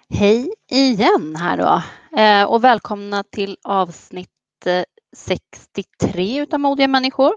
Hej igen här då och välkomna till avsnitt 63 utav Modiga människor.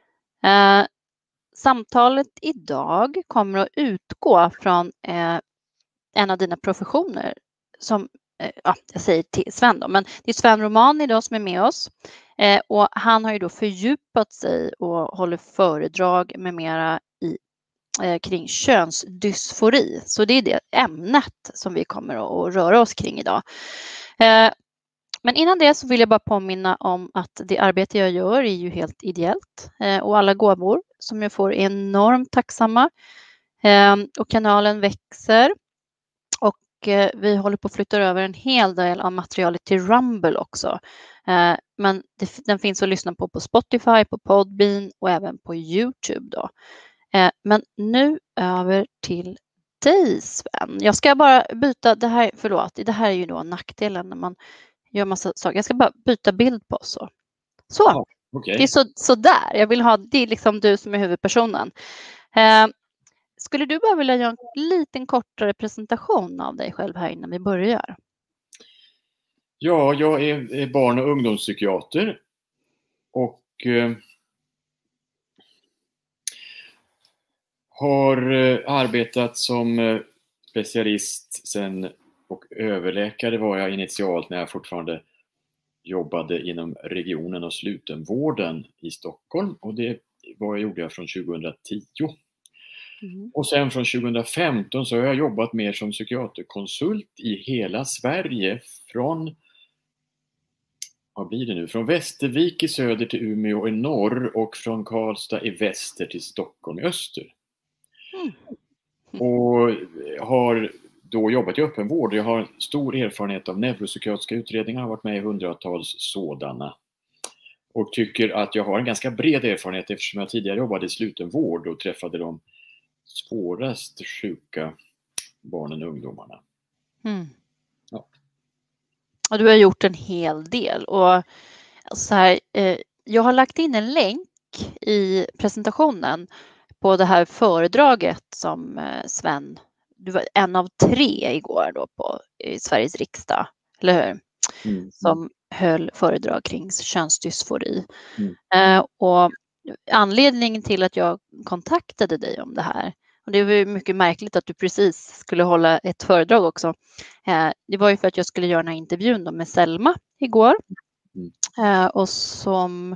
Samtalet idag kommer att utgå från en av dina professioner som, jag säger till Sven då, men det är Sven Roman idag som är med oss. Och han har ju då fördjupat sig och håller föredrag med mera kring könsdysfori. Så det är det ämnet som vi kommer att röra oss kring idag. Men innan det så vill jag bara påminna om att det arbete jag gör är ju helt ideellt och alla gåvor som jag får är enormt tacksamma. Och kanalen växer och vi håller på att flytta över en hel del av materialet till Rumble också. Men den finns att lyssna på Spotify, på Podbean och även på YouTube då. Men nu över till dig, Sven. Jag ska bara byta, det här är ju då nackdelen när man gör massa saker. Jag ska bara byta bild på oss. Så. Okay. Det är så där. Jag vill ha, det är liksom du som är huvudpersonen. Skulle du bara vilja göra en liten kortare presentation av dig själv här innan vi börjar? Ja, jag är barn- och ungdomspsykiater och har arbetat som specialist sen, och överläkare var jag initialt när jag fortfarande jobbade inom regionen och slutenvården i Stockholm, och det gjorde jag från 2010. Och sen från 2015 så har jag jobbat mer som psykiaterkonsult i hela Sverige från från Västervik i söder till Umeå i norr och från Karlstad i väster till Stockholm i öster. Och har då jobbat i öppenvård. Jag har stor erfarenhet av neuropsykiatriska utredningar, har varit med i hundratals sådana. Och tycker att jag har en ganska bred erfarenhet eftersom jag tidigare jobbade i slutenvård och träffade de svårast sjuka barnen och ungdomarna. Ja. Och du har gjort en hel del. Och så här, jag har lagt in en länk i presentationen på det här föredraget som Sven, du var en av 3 igår då i Sveriges riksdag, eller hur? Som höll föredrag kring könsdysfori. Och anledningen till att jag kontaktade dig om det här, och det var ju mycket märkligt att du precis skulle hålla ett föredrag också, det var ju för att jag skulle göra den här intervjun då med Selma igår. Och som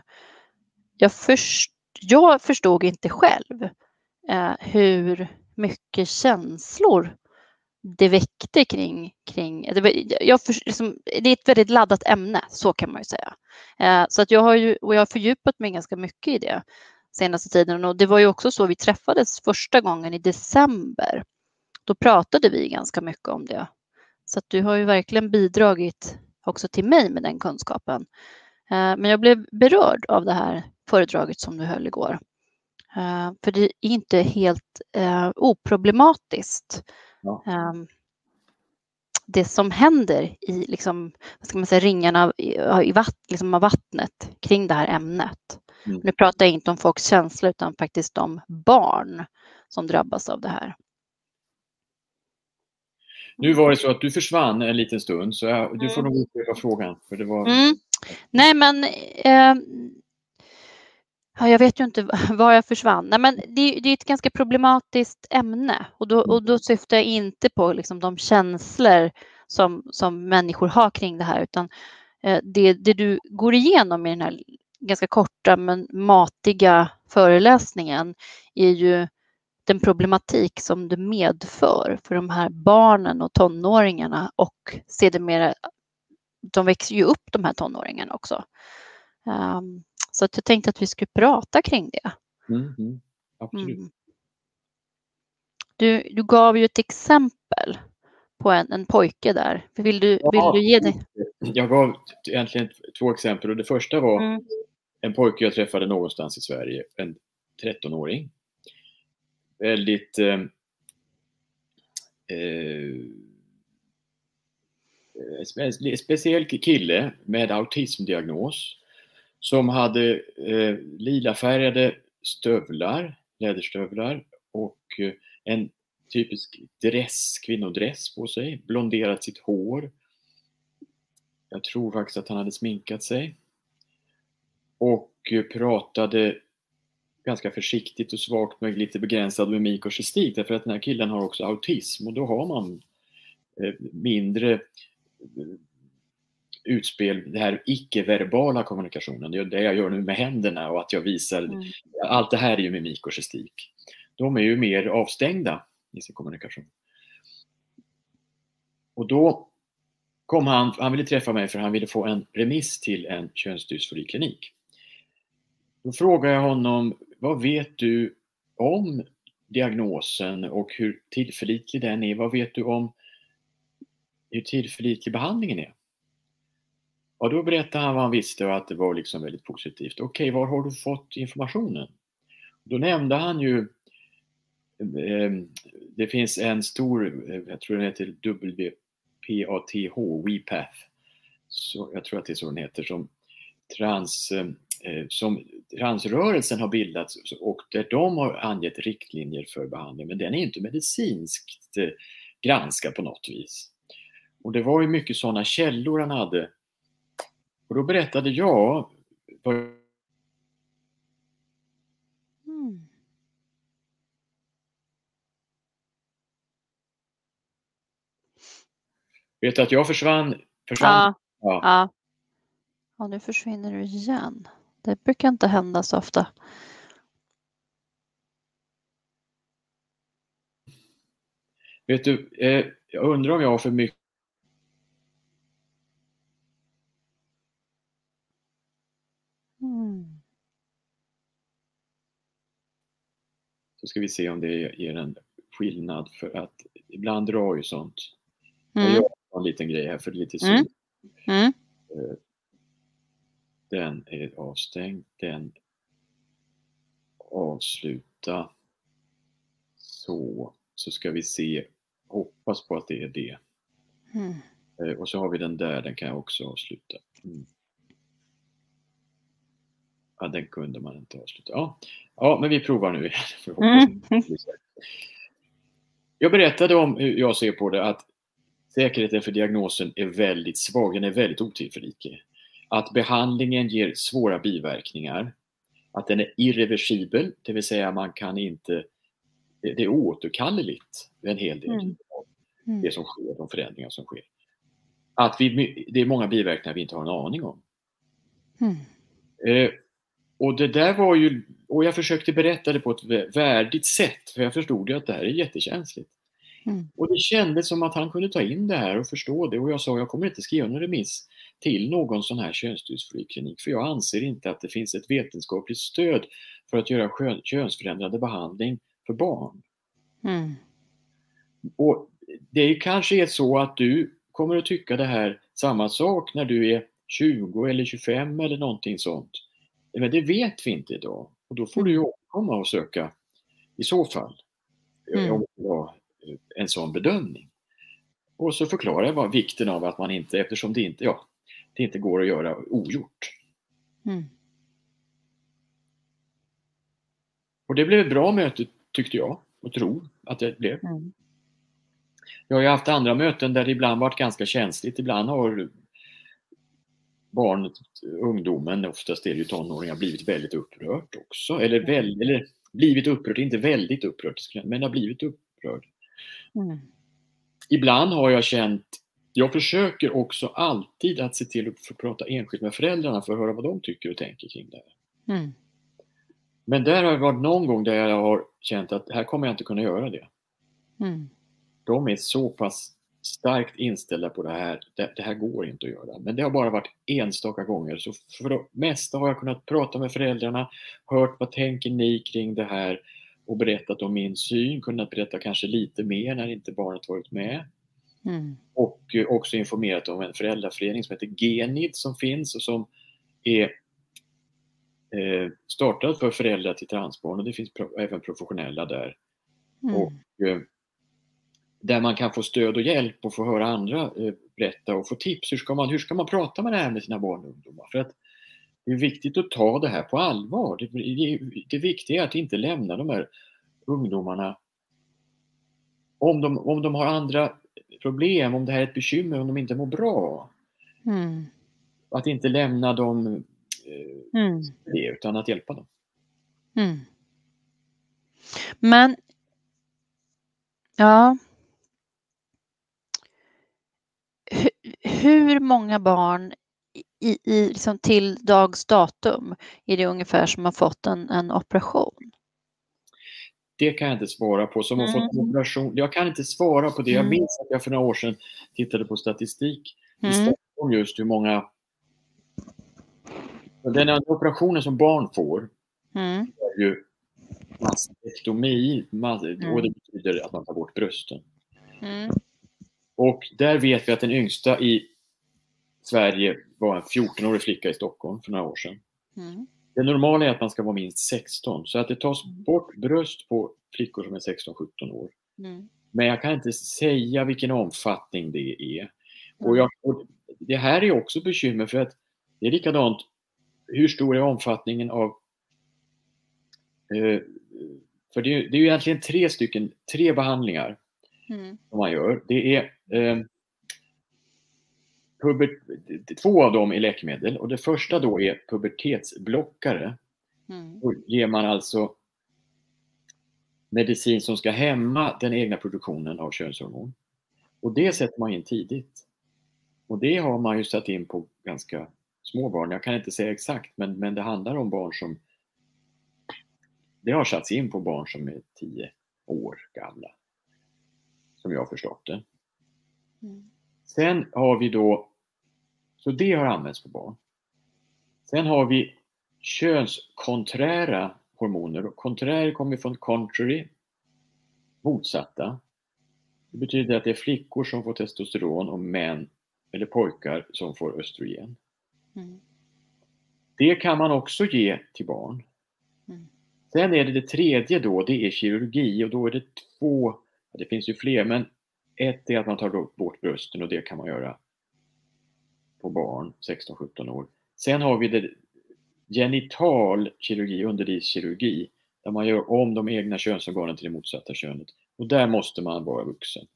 jag förstod inte själv hur mycket känslor det väckte kring det är ett väldigt laddat ämne, så kan man ju säga. Så att jag har fördjupat mig ganska mycket i det senaste tiden, och det var ju också så vi träffades första gången i december. Då pratade vi ganska mycket om det. Så att du har ju verkligen bidragit också till mig med den kunskapen. Men jag blev berörd av det här föredraget som du höll igår. För det är inte helt oproblematiskt. Ja. Det som händer i liksom, vad ska man säga, ringarna av vattnet kring det här ämnet. Nu pratar jag inte om folks känslor utan faktiskt om barn som drabbas av det här. Nu var det så att du försvann en liten stund, så du får nog upprepa frågan. För det var... Nej, men jag vet ju inte var jag försvann. Nej, men det är ett ganska problematiskt ämne, och då syftar jag inte på liksom de känslor som människor har kring det här, utan det du går igenom i den här ganska korta men matiga föreläsningen är ju den problematik som det medför för de här barnen och tonåringarna, och sedermera, de växer ju upp, de här tonåringarna också. Så att jag tänkte att vi skulle prata kring det. Absolut. Du gav ju ett exempel på en pojke där. Vill du ge det? Jag gav egentligen 2 exempel, och det första var en pojke jag träffade någonstans i Sverige, en 13-åring. Väldigt speciell kille med autismdiagnos som hade lilafärgade stövlar, läderstövlar, och en typisk kvinnodress på sig, blonderat sitt hår. Jag tror faktiskt att han hade sminkat sig. Och pratade ganska försiktigt och svagt med lite begränsad mimik och gestik, därför att den här killen har också autism och då har man mindre utspel, det här icke-verbala kommunikationen, det är det jag gör nu med händerna och att jag visar, allt det här är ju mimik och gestik. De är ju mer avstängda i sin kommunikation. Och då kom han ville träffa mig för han ville få en remiss till en könsdysforiklinik. Då frågade jag honom, vad vet du om diagnosen och hur tillförlitlig den är? Vad vet du om hur tillförlitlig behandlingen är? Och då berättade han vad han visste och att det var liksom väldigt positivt. Okej, var har du fått informationen? Då nämnde han ju, det finns en stor, jag tror den heter WPATH, så jag tror att det är så den heter, som transrörelsen har bildats och där de har angett riktlinjer för behandling, men den är inte medicinskt granskad på något vis. Och det var ju mycket sådana källor han hade. Och då berättade jag vet att jag försvann. Ja, nu försvinner du igen. Det brukar inte hända så ofta. Vet du, jag undrar om jag har för mycket. Så ska vi se om det ger en skillnad, för att ibland drar ju sånt. Jag gör en liten grej här för det är lite synd. Den är avstängd. Den avsluta. Så ska vi se. Hoppas på att det är det. Och så har vi den där. Den kan jag också avsluta. Ja, den kunde man inte avsluta. Ja, men vi provar nu igen. Jag berättade om hur jag ser på det, att säkerheten för diagnosen är väldigt svag. Den är väldigt otillförlitlig. Att behandlingen ger svåra biverkningar. Att den är irreversibel, det vill säga man kan inte, det är återkalleligt en hel del av det som sker, de förändringar som sker. Att det är många biverkningar vi inte har en aning om. Och det där var ju, och jag försökte berätta det på ett värdigt sätt, för jag förstod ju att det här är jättekänsligt. Och det kändes som att han kunde ta in det här och förstå det, och jag sa, jag kommer inte skriva någon remiss till någon sån här könsdysfori klinik, för jag anser inte att det finns ett vetenskapligt stöd för att göra könsförändrande behandling för barn. Och det kanske är så att du kommer att tycka det här samma sak när du är 20 eller 25 eller någonting sånt. Men det vet vi inte idag. Och då får du ju komma och söka i så fall. Om det var en sån bedömning. Och så förklarar jag vikten av att man inte, eftersom det inte går att göra ogjort. Och det blev ett bra möte, tyckte jag, och tror att det blev. Jag har ju haft andra möten där det ibland varit ganska känsligt. Ibland har barnet, ungdomen, oftast är det ju tonåringar, blivit väldigt upprört också. Eller blivit upprört, inte väldigt upprört, men har blivit upprörd. Ibland har jag känt, jag försöker också alltid att se till att få prata enskilt med föräldrarna för att höra vad de tycker och tänker kring det här. Men där har det varit någon gång där jag har känt att här kommer jag inte kunna göra det. De är så pass starkt inställda på det här. Det här går inte att göra. Men det har bara varit enstaka gånger. Så för det mesta har jag kunnat prata med föräldrarna, hört vad tänker ni kring det här och berättat om min syn. Kunnat berätta kanske lite mer när inte barnet varit med. Och också informerat om en föräldraförening som heter Genid som finns och som är startad för föräldrar till transbarn, och det finns även professionella där. Och där man kan få stöd och hjälp och få höra andra berätta och få tips. Hur ska man prata med det här med sina barn och ungdomar? För att det är viktigt att ta det här på allvar. Det viktiga är att inte lämna de här ungdomarna om de har andra problem, om det här är ett bekymmer, om de inte mår bra. Att inte lämna dem det, utan att hjälpa dem. Men ja, hur många barn i liksom till dags datum är det ungefär som har fått en operation? Det kan jag inte svara på. Som har fått en operation. Jag kan inte svara på det. Jag minns att jag för några år sedan tittade på statistik i Stockholm just hur många. Den här operationen som barn får är ju mastektomi, och det betyder att man tar bort brösten. Och där vet vi att den yngsta i Sverige var en 14-årig flicka i Stockholm för några år sedan. Det normala är att man ska vara minst 16, så att det tas bort bröst på flickor som är 16-17 år. Men jag kan inte säga vilken omfattning det är. Och det här är också ett bekymmer, för att det är likadant. Hur stor är omfattningen av... För det är ju egentligen tre behandlingar som man gör. Det är... Två av dem är läkemedel, och det första då är pubertetsblockare. Då ger man alltså medicin som ska hämma den egna produktionen av könshormon. Och det sätter man in tidigt. Och det har man ju satt in på ganska små barn. Jag kan inte säga exakt, men det handlar om barn som... Det har satts in på barn som är 10 år gamla. Som jag har förstått det. Sen har vi då... Så det har använts på barn. Sen har vi könskonträra hormoner. Och konträr kommer från contrary, motsatta. Det betyder att det är flickor som får testosteron och män eller pojkar som får östrogen. Det kan man också ge till barn. Sen är det tredje då, det är kirurgi, och då är det 2, det finns ju fler, men ett är att man tar bort brösten, och det kan man göra på barn 16-17 år. Sen har vi det genital kirurgi, underlivskirurgi, där man gör om de egna könsorganen till det motsatta könet. Och där måste man vara vuxen.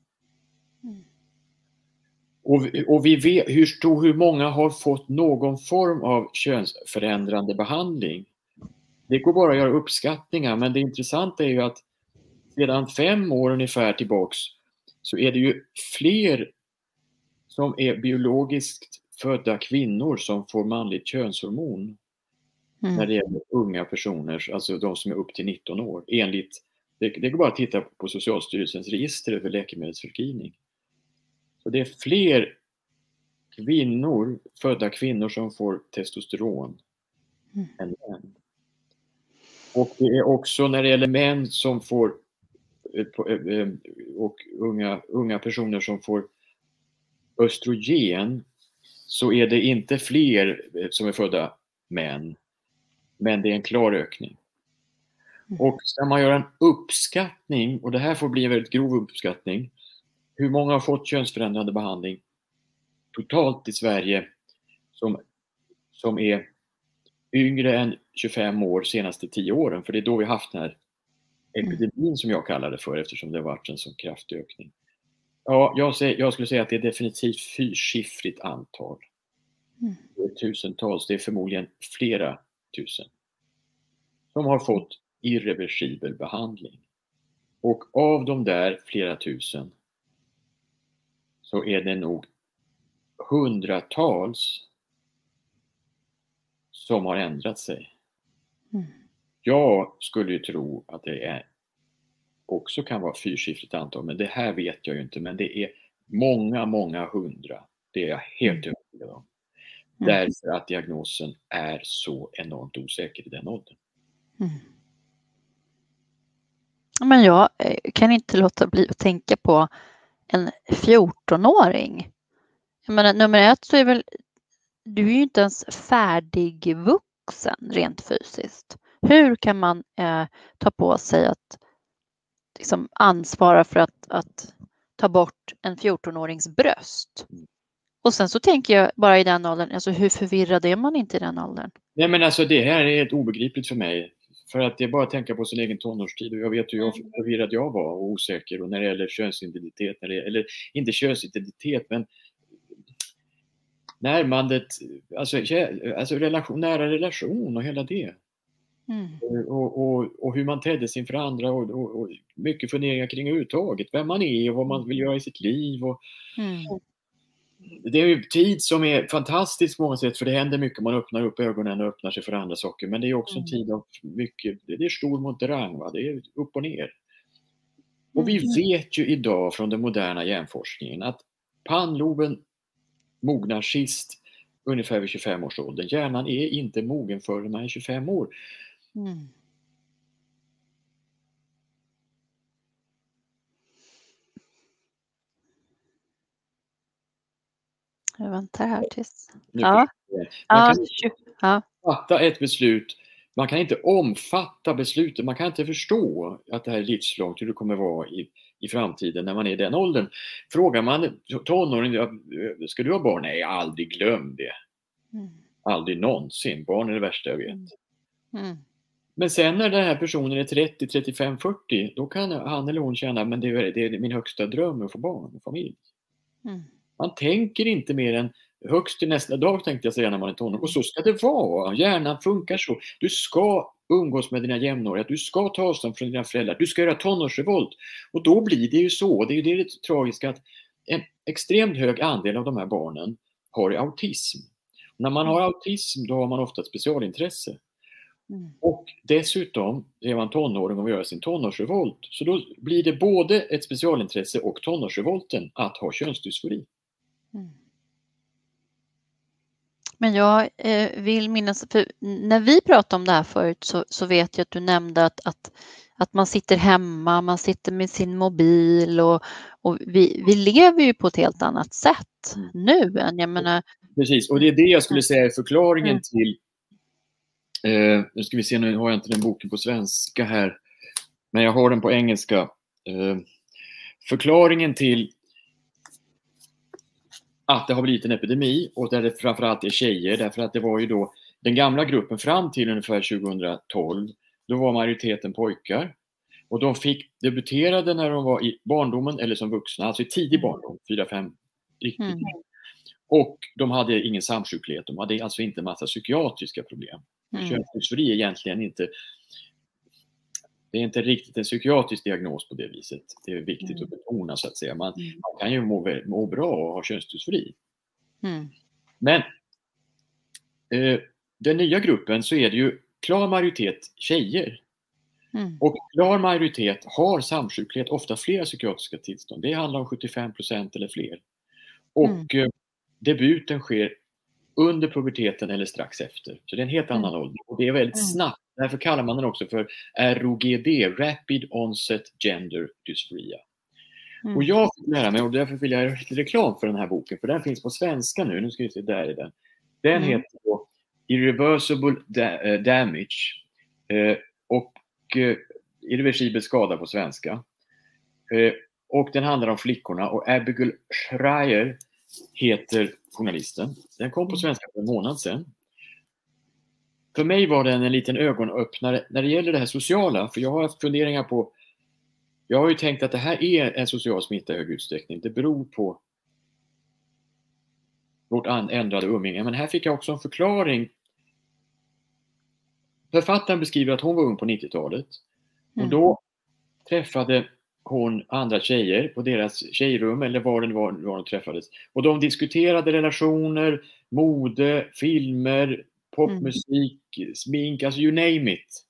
Och vi vet hur många har fått någon form av könsförändrande behandling. Det går bara att göra uppskattningar, men det intressanta är ju att sedan 5 år ungefär tillbaks så är det ju fler som är biologiskt födda kvinnor som får manligt könshormon när det gäller unga personer, alltså de som är upp till 19 år. Det går bara att titta på Socialstyrelsens register över läkemedelsförskrivning. Så det är fler födda kvinnor som får testosteron än män. Och det är också när det gäller män som får och unga personer som får östrogen, så är det inte fler som är födda män, men det är en klar ökning. Och ska man göra en uppskattning, och det här får bli en väldigt grov uppskattning, hur många har fått könsförändrande behandling totalt i Sverige som är yngre än 25 år senaste 10 åren, för det är då vi haft den här epidemin som jag kallar det för, eftersom det har varit en så kraftig ökning. Ja, jag skulle säga att det är definitivt 4-siffrigt antal. Det är tusentals, det är förmodligen flera tusen som har fått irreversibel behandling. Och av de där flera tusen så är det nog hundratals som har ändrat sig. Jag skulle ju tro att det också kan vara 4-siffrigt antal, men det här vet jag ju inte, men det är många hundra. Det är jag helt övertygad om. Därför att diagnosen är så enormt osäker i den åldern. Men jag kan inte låta bli att tänka på en 14-åring. Jag menar, nummer 1 så är väl du är ju inte ens färdigvuxen rent fysiskt. Hur kan man ta på sig att liksom ansvara för att ta bort en 14-årings bröst? Och sen så tänker jag bara i den åldern, alltså hur förvirrad är man inte i den åldern? Nej, men alltså det här är helt obegripligt för mig. För att det är bara att tänka på sin egen tonårstid, och jag vet hur förvirrad jag var och osäker, och när det gäller könsidentitet, eller inte könsidentitet, men närmandet, alltså nära relation och hela det. Och hur man tedde sig inför andra, och mycket funderingar kring överhuvudtaget, vem man är och vad man vill göra i sitt liv. Det är ju tid som är fantastisk på många sätt, för det händer mycket, man öppnar upp ögonen och öppnar sig för andra saker, men det är också en tid av mycket, det är stor monterang, va? Det är upp och ner. Och vi vet ju idag från den moderna hjärnforskningen att pannloben mognar sist ungefär vid 25 års ålder. Hjärnan är inte mogen förrän man är 25 år. Jag väntar här tills... Man kan fatta ett beslut. Man kan inte omfatta beslutet. Man kan inte förstå att det här är livslångt, hur det kommer vara i framtiden när man är i den åldern. Frågar man tonåring, ska du ha barn? Nej, aldrig glöm det. Aldrig någonsin. Barn är det värsta jag vet. Men sen när den här personen är 30, 35, 40, då kan han eller hon känna, men det är min högsta dröm att få barn och familj. Man tänker inte mer än högst till nästa dag, tänkte jag säga, när man är tonåring. Och så ska det vara. Hjärnan funkar så. Du ska umgås med dina jämnåriga. Du ska ta avstånd från dina föräldrar. Du ska göra tonårsrevolt. Och då blir det ju så. Det är ju det tragiska, att en extremt hög andel av de här barnen har autism. När man har autism, då har man ofta ett specialintresse. Och dessutom är man tonåring och gör sin tonårsrevolt. Så då blir det både ett specialintresse och tonårsrevolten att ha könsdysfori. Men jag vill minnas, för när vi pratade om det här förut, så vet jag att du nämnde att man sitter hemma, man sitter med sin mobil, och vi lever ju på ett helt annat sätt nu än, jag menar... Precis, och det är det jag skulle säga är förklaringen till... Nu ska vi se, nu har jag inte den boken på svenska här, men jag har den på engelska. Förklaringen till att det har blivit en epidemi, och där det framförallt är tjejer, därför att det var ju då den gamla gruppen fram till ungefär 2012, då var majoriteten pojkar, och de debuterade när de var i barndomen eller som vuxna, alltså i tidig barndom, 4-5 riktigt. Och de hade ingen samsjuklighet, de hade alltså inte en massa psykiatriska problem. Könsdysfori är egentligen inte, det är inte riktigt en psykiatrisk diagnos på det viset. Det är viktigt att betona, så att säga. Man kan ju må bra och ha könsdysfori. Men den nya gruppen, så är det ju klar majoritet tjejer. Och klar majoritet har samsjuklighet, ofta flera psykiatriska tillstånd. Det handlar om 75% eller fler. Och debuten sker under puberteten eller strax efter. Så det är en helt annan ålder. Och det är väldigt snabbt. Därför kallar man den också för ROGD, Rapid Onset Gender Dysphoria. Och jag fick lära mig, och därför vill jag göra reklam för den här boken, för den finns på svenska nu. Nu ska vi se, där är den. Den heter då Irreversible Damage och irreversibel skada på svenska. Och den handlar om flickorna, och Abigail Schreier heter journalisten. Den kom på svenska för en månad sedan. För mig var den en liten ögonöppnare när det gäller det här sociala, för jag har haft funderingar på, jag har ju tänkt att det här är en social smitta i hög utsträckning. Det beror på vårt ändrade umgänge. Men här fick jag också en förklaring. Författaren beskriver att hon var ung på 90-talet. Och då träffade hon andra tjejer på deras tjejrum, eller var de träffades. Och de diskuterade relationer, mode, filmer, popmusik, smink, alltså you name it.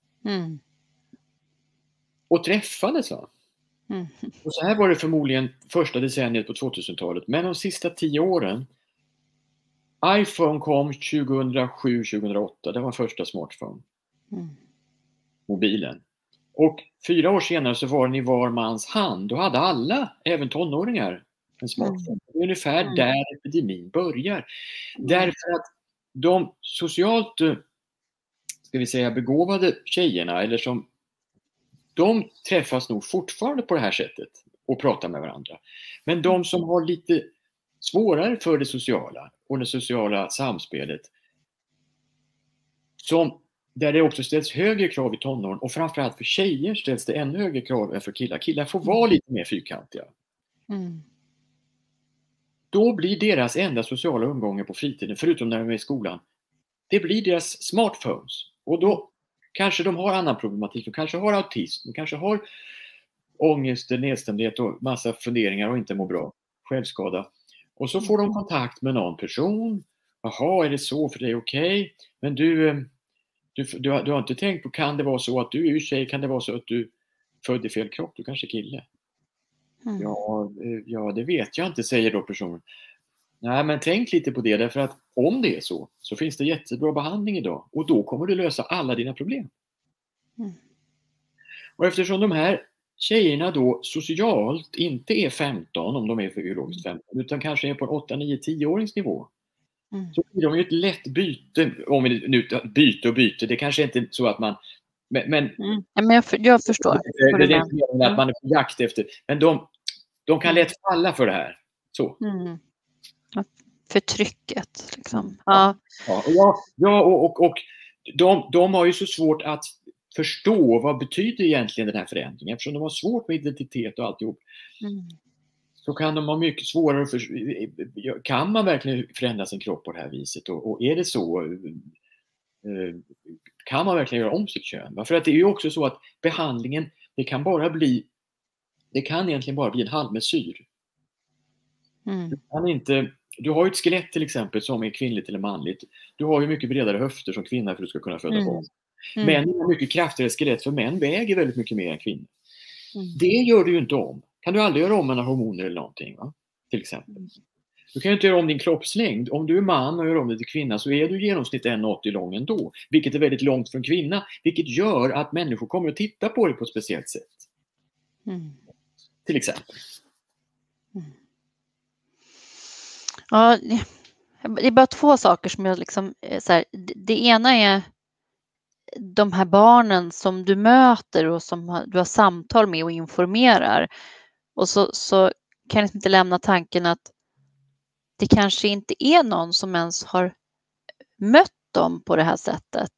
Och träffades, va? Och så här var det förmodligen första decenniet på 2000-talet. Men de sista 10 åren, iPhone kom 2007-2008, det var första smartphone. Mobilen. Och 4 år senare så var den i var mans hand. Då hade alla, även tonåringar, en smartphone. Det är ungefär där epidemin börjar. Därför att de socialt, ska vi säga, begåvade tjejerna, eller som, de träffas nog fortfarande på det här sättet och pratar med varandra. Men de som har lite svårare för det sociala och det sociala samspelet, som där det också ställs högre krav i tonåren, och framförallt för tjejer ställs det ännu högre krav än för killar. Killar får vara lite mer fyrkantiga. Mm. Då blir deras enda sociala umgånge på fritiden, förutom när de är i skolan, det blir deras smartphones. Och då kanske de har annan problematik. De kanske har autism, de kanske har ångest, nedstämdhet och massa funderingar och inte mår bra. Självskada. Och så får de kontakt med någon person. Jaha, är det så för dig? Okej. Men du har inte tänkt på, kan det vara så att du är tjej? Kan det vara så att du född i fel kropp? Du kanske är kille. Mm. Ja, det vet jag inte, säger då personen. Nej, men tänk lite på det, därför att om det är så finns det jättebra behandling idag. Och då kommer du lösa alla dina problem. Mm. Och eftersom de här tjejerna då socialt inte är 15, om de är för biologiskt 15, utan kanske är på en 8, 9, 10-åringsnivå. Så blir de ju ett lätt byte, om vi nu byte, det kanske inte är så att man... Men jag förstår. Det är inte att man är på jakt efter, men de kan lätt falla för det här. Så. Förtrycket liksom. Och de har ju så svårt att förstå vad betyder egentligen den här förändringen, eftersom de har svårt med identitet och alltihop. Så kan de ha mycket svårare att kan man verkligen förändra sin kropp på det här viset, och är det så, kan man verkligen göra om sitt kön? För att det är ju också så att behandlingen, det kan egentligen bara bli en halvmesyr. Du har ju ett skelett till exempel som är kvinnligt eller manligt. Du har ju mycket bredare höfter som kvinna för att du ska kunna föda barn. Män har mycket kraftigare skelett, för män väger väldigt mycket mer än kvinnor. Det gör du ju inte om. Kan du aldrig göra om några hormoner eller någonting, va? Till exempel. Du kan ju inte göra om din kroppslängd. Om du är man och gör om det till kvinna, så är du i genomsnitt 1,80 lång ändå. Vilket är väldigt långt för en kvinna. Vilket gör att människor kommer att titta på dig på ett speciellt sätt. Till exempel. Ja, det är bara två saker som jag liksom... Så här, det ena är de här barnen som du möter och som du har samtal med och informerar. Och så kan jag inte lämna tanken att det kanske inte är någon som ens har mött dem på det här sättet.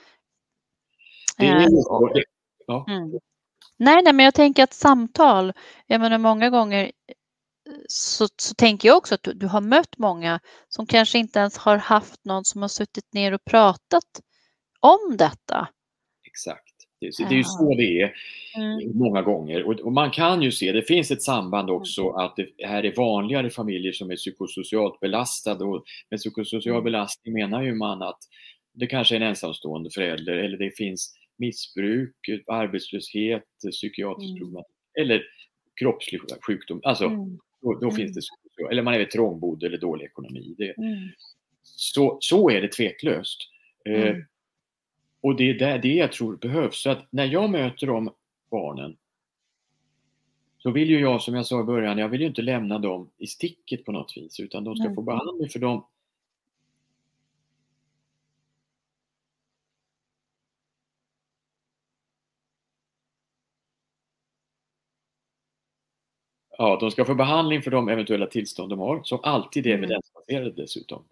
Nej, men jag tänker att samtal, jag menar många gånger så tänker jag också att du har mött många som kanske inte ens har haft någon som har suttit ner och pratat om detta. Exakt. Det är ju så det är många gånger. Och man kan ju se, det finns ett samband också, att det här är vanligare familjer som är psykosocialt belastade. Och med psykosocial belastning menar ju man att det kanske är en ensamstående förälder, eller det finns missbruk, arbetslöshet, psykiatrisk problem, eller kroppslig sjukdom. Alltså, då finns det, eller man är trångbodd eller dålig ekonomi. Så är det tveklöst. Och det är det jag tror behövs. Så att när jag möter de barnen, så vill ju jag, som jag sa i början, jag vill ju inte lämna dem i sticket på något vis, utan de ska få behandling för dem. Ja, de ska få behandling för de eventuella tillstånd de har, som alltid är evidensbaserade dessutom.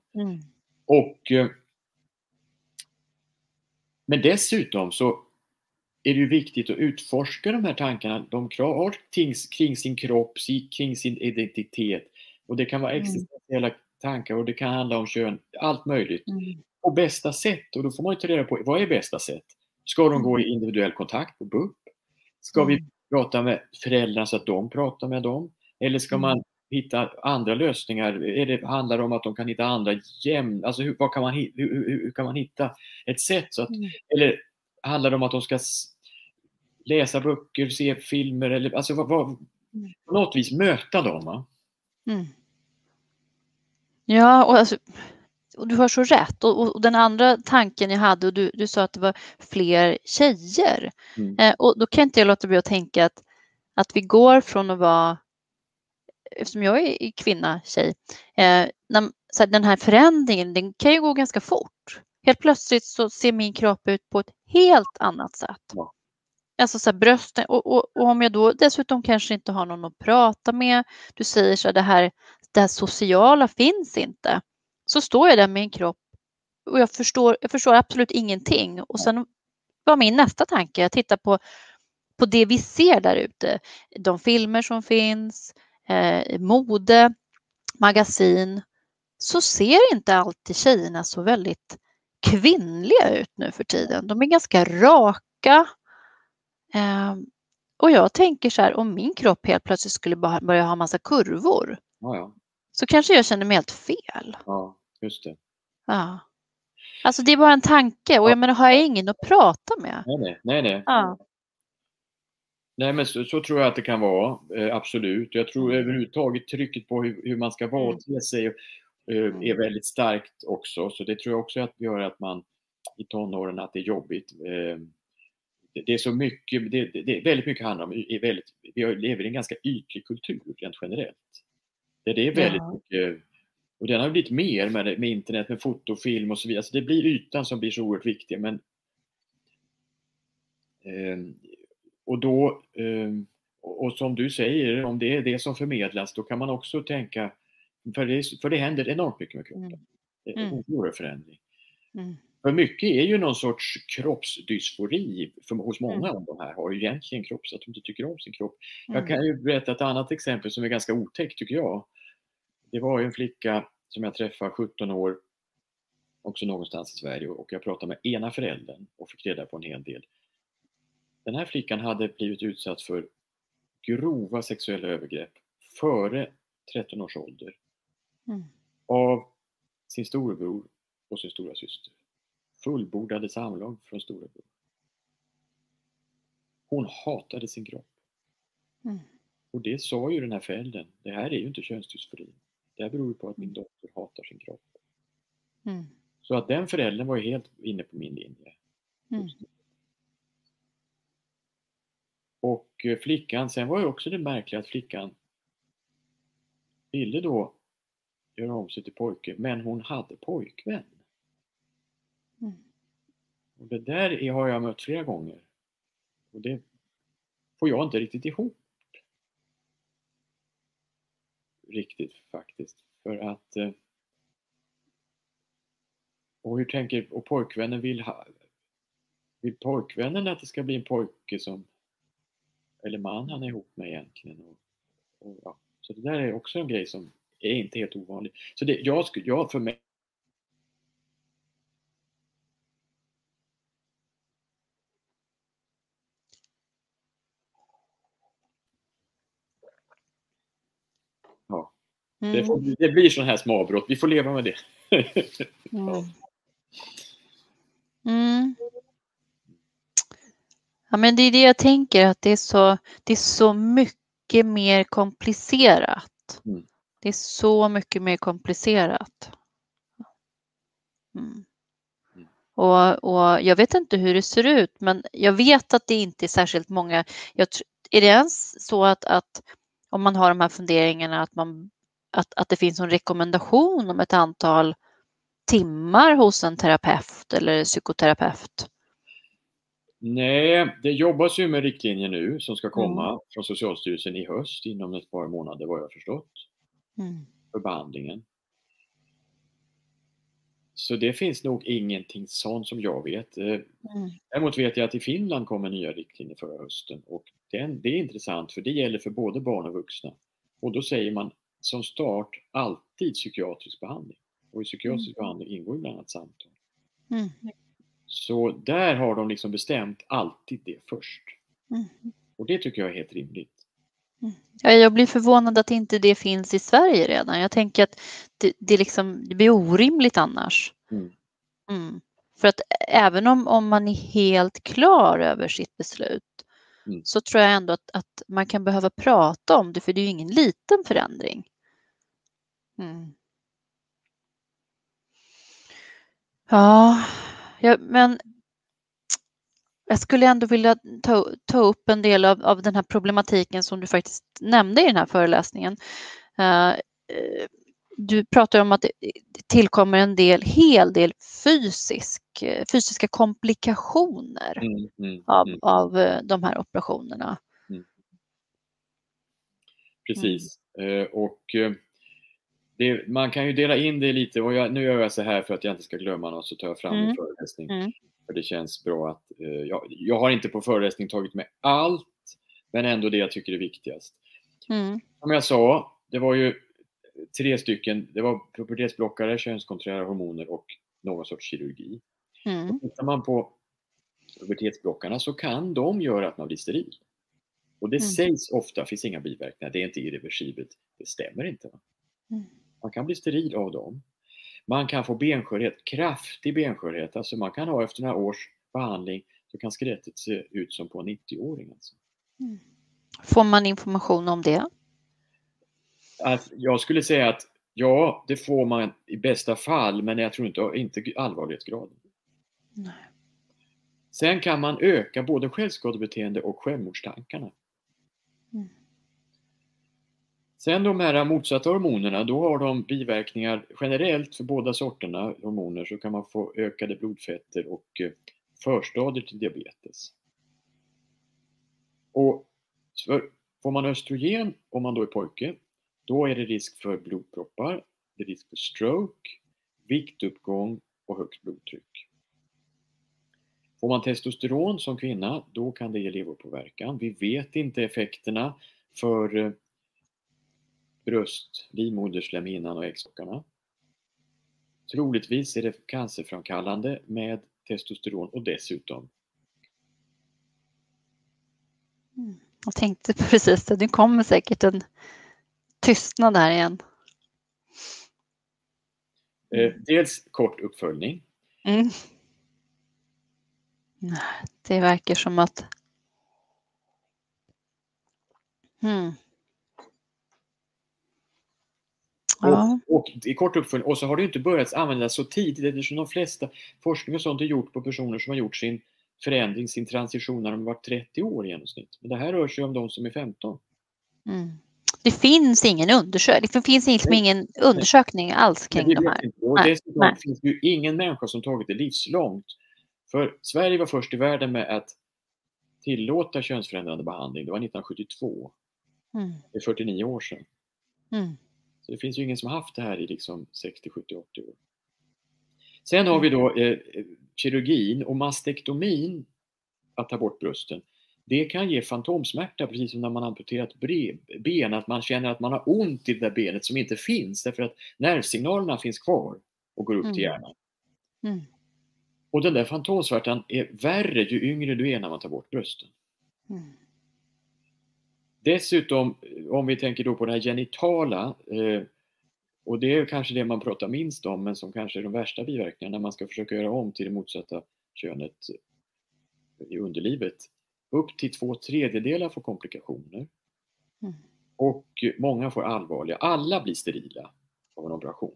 Men dessutom så är det ju viktigt att utforska de här tankarna de har kring sin kropp, kring sin identitet. Och det kan vara existentiella tankar, och det kan handla om kön, allt möjligt. På bästa sätt, och då får man ju ta reda på, vad är bästa sätt? Ska de gå i individuell kontakt på BUP? Ska vi prata med föräldrarna så att de pratar med dem? Eller ska man hitta andra lösningar? Handlar det om att de kan hitta andra alltså hur kan man hitta ett sätt så att, eller handlar det om att de ska läsa böcker, se filmer, eller alltså på något vis möta dem, va? Ja, och du har så rätt. Och den andra tanken jag hade, och du sa att det var fler tjejer. Och då kan inte jag låta bli att tänka att vi går från att vara, eftersom jag är kvinna, tjej, så den här förändringen, den kan ju gå ganska fort. Helt plötsligt så ser min kropp ut på ett helt annat sätt. Alltså så här, brösten, och om jag då dessutom kanske inte har någon att prata med, du säger så här, det här sociala finns inte, så står jag där med en kropp och jag förstår absolut ingenting. Och sen var min nästa tanke att titta på det vi ser där ute. De filmer som finns, mode, magasin. Så ser inte alltid tjejerna så väldigt kvinnliga ut nu för tiden. De är ganska raka. Och jag tänker så här, om min kropp helt plötsligt skulle börja ha massa kurvor. Ja. Så kanske jag känner mig helt fel. Ja, just det. Ja. Alltså det är bara en tanke. Och jag menar, har jag ingen att prata med? Nej. Ja. Nej, men så tror jag att det kan vara. Absolut. Jag tror överhuvudtaget trycket på hur man ska vara till sig är väldigt starkt också. Så det tror jag också att gör att man i tonåren att det är jobbigt. Det är så mycket, det är väldigt mycket handlar om, vi lever i en ganska ytlig kultur rent generellt. Det är väldigt mycket, och den har blivit mer med internet, med foto, film och så vidare. Så det blir ytan som blir så oerhört viktig. Men, och då, och som du säger, om det är det som förmedlas, då kan man också tänka, för det händer enormt mycket med kroppen. Det är en oerhörd förändring. För mycket är ju någon sorts kroppsdysfori hos många av de här har ju egentligen kropp så att de inte tycker om sin kropp. Jag kan ju berätta ett annat exempel som är ganska otäckt tycker jag. Det var ju en flicka som jag träffade 17 år också någonstans i Sverige och jag pratade med ena föräldern och fick reda på en hel del. Den här flickan hade blivit utsatt för grova sexuella övergrepp före 13 års ålder av sin storebror och sin stora syster. Fullbordade samlag från storebror. Hon hatade sin kropp. Och det sa ju den här föräldern. Det här är ju inte könsdysfori. Det här beror på att min dotter hatar sin kropp. Så att den föräldern var ju helt inne på min linje. Och flickan, sen var ju också det märkliga att flickan ville då göra om sig till pojke, men hon hade pojkvän. Och det där har jag mött flera gånger. Och det får jag inte riktigt ihop. Riktigt faktiskt. För att och hur tänker, och pojkvännen vill pojkvännen att det ska bli en pojke som eller man han är ihop med egentligen. Och ja. Så det där är också en grej som är inte helt ovanlig. Så det, jag för mig det blir sån här småbrott. Vi får leva med det. Ja, men det är det jag tänker att det är så mycket mer komplicerat. Det är så mycket mer komplicerat. Och jag vet inte hur det ser ut, men jag vet att det inte är särskilt många. Är det ens så att om man har de här funderingarna att det finns en rekommendation om ett antal timmar hos en terapeut eller psykoterapeut? Nej, det jobbas ju med riktlinjer nu som ska komma från Socialstyrelsen i höst inom ett par månader vad jag har förstått. För behandlingen. Så det finns nog ingenting sånt som jag vet. Däremot vet jag att i Finland kommer nya riktlinjer förra hösten och det är intressant för det gäller för både barn och vuxna. Och då säger man som start alltid psykiatrisk behandling. Och i psykiatrisk behandling ingår bland annat samtal. Så där har de liksom bestämt alltid det först. Och det tycker jag är helt rimligt. Ja, jag blir förvånad att inte det finns i Sverige redan. Jag tänker att det blir orimligt annars. För att även om man är helt klar över sitt beslut så tror jag ändå att man kan behöva prata om det för det är ju ingen liten förändring. Ja, men jag skulle ändå vilja ta upp en del av den här problematiken som du faktiskt nämnde i den här föreläsningen. Du pratar om att det tillkommer en hel del fysiska komplikationer av de här operationerna. Precis. Och Man kan ju dela in det lite, och nu gör jag så här för att jag inte ska glömma något, så tar jag fram min föreläsning. För det känns bra att jag har inte på föreläsning tagit med allt, men ändå det jag tycker är viktigast. Som jag sa, det var ju 3 stycken, det var pubertetsblockare, könskonträra hormoner och någon sorts kirurgi. Och tittar man på pubertetsblockarna så kan de göra att man blir steril. Och det sägs ofta, finns inga biverkningar, det är inte irreversibelt. Det stämmer inte. Man kan bli steril av dem. Man kan få benskörhet, kraftig benskörhet. Alltså man kan ha efter några års behandling, så kan skelettet se ut som på en 90-åring. Alltså. Får man information om det? Jag skulle säga att ja, det får man i bästa fall, men jag tror inte allvarlighetsgraden. Nej. Sen kan man öka både självskadebeteende och självmordstankarna. Sen de här motsatta hormonerna, då har de biverkningar generellt för båda sorterna hormoner, så kan man få ökade blodfetter och förstadier till diabetes. Och får man östrogen, om man då är pojke, då är det risk för blodproppar, det är risk för stroke, viktuppgång och högt blodtryck. Får man testosteron som kvinna, då kan det ge leverpåverkan. Vi vet inte effekterna för bröst, livmoderslemhinnan och äggstockarna. Troligtvis är det cancerframkallande med testosteron och dessutom. Jag tänkte precis det, nu kommer säkert en tystnad där igen. Dels kort uppföljning. Det verkar som att och i kort uppföljning, och så har det inte börjat användas så tidigt, eftersom de flesta forskning och sånt är gjort på personer som har gjort sin förändring, sin transition när de var 30 år i genomsnitt. Men det här rör sig om de som är 15. Det finns ingen undersökning. Det finns liksom ingen undersökning alls kring de här. Och dessutom finns det ju ingen människa som tagit det livslångt. För Sverige var först i världen med att tillåta könsförändrande behandling. Det var 1972. Det är 49 år sedan. Så det finns ju ingen som har haft det här i liksom 60, 70, 80 år. Sen har vi då kirurgin och mastektomin, att ta bort brösten. Det kan ge fantomsmärta, precis som när man amputerat ben, att man känner att man har ont i det där benet som inte finns, därför att nervsignalerna finns kvar och går upp till hjärnan. Och den där fantomsmärtan är värre ju yngre du är när man tar bort brösten. Dessutom, om vi tänker då på det här genitala, och det är kanske det man pratar minst om, men som kanske är de värsta biverkningarna när man ska försöka göra om till det motsatta könet i underlivet. Upp till 2/3 får komplikationer. Och många får allvarliga. Alla blir sterila av en operation.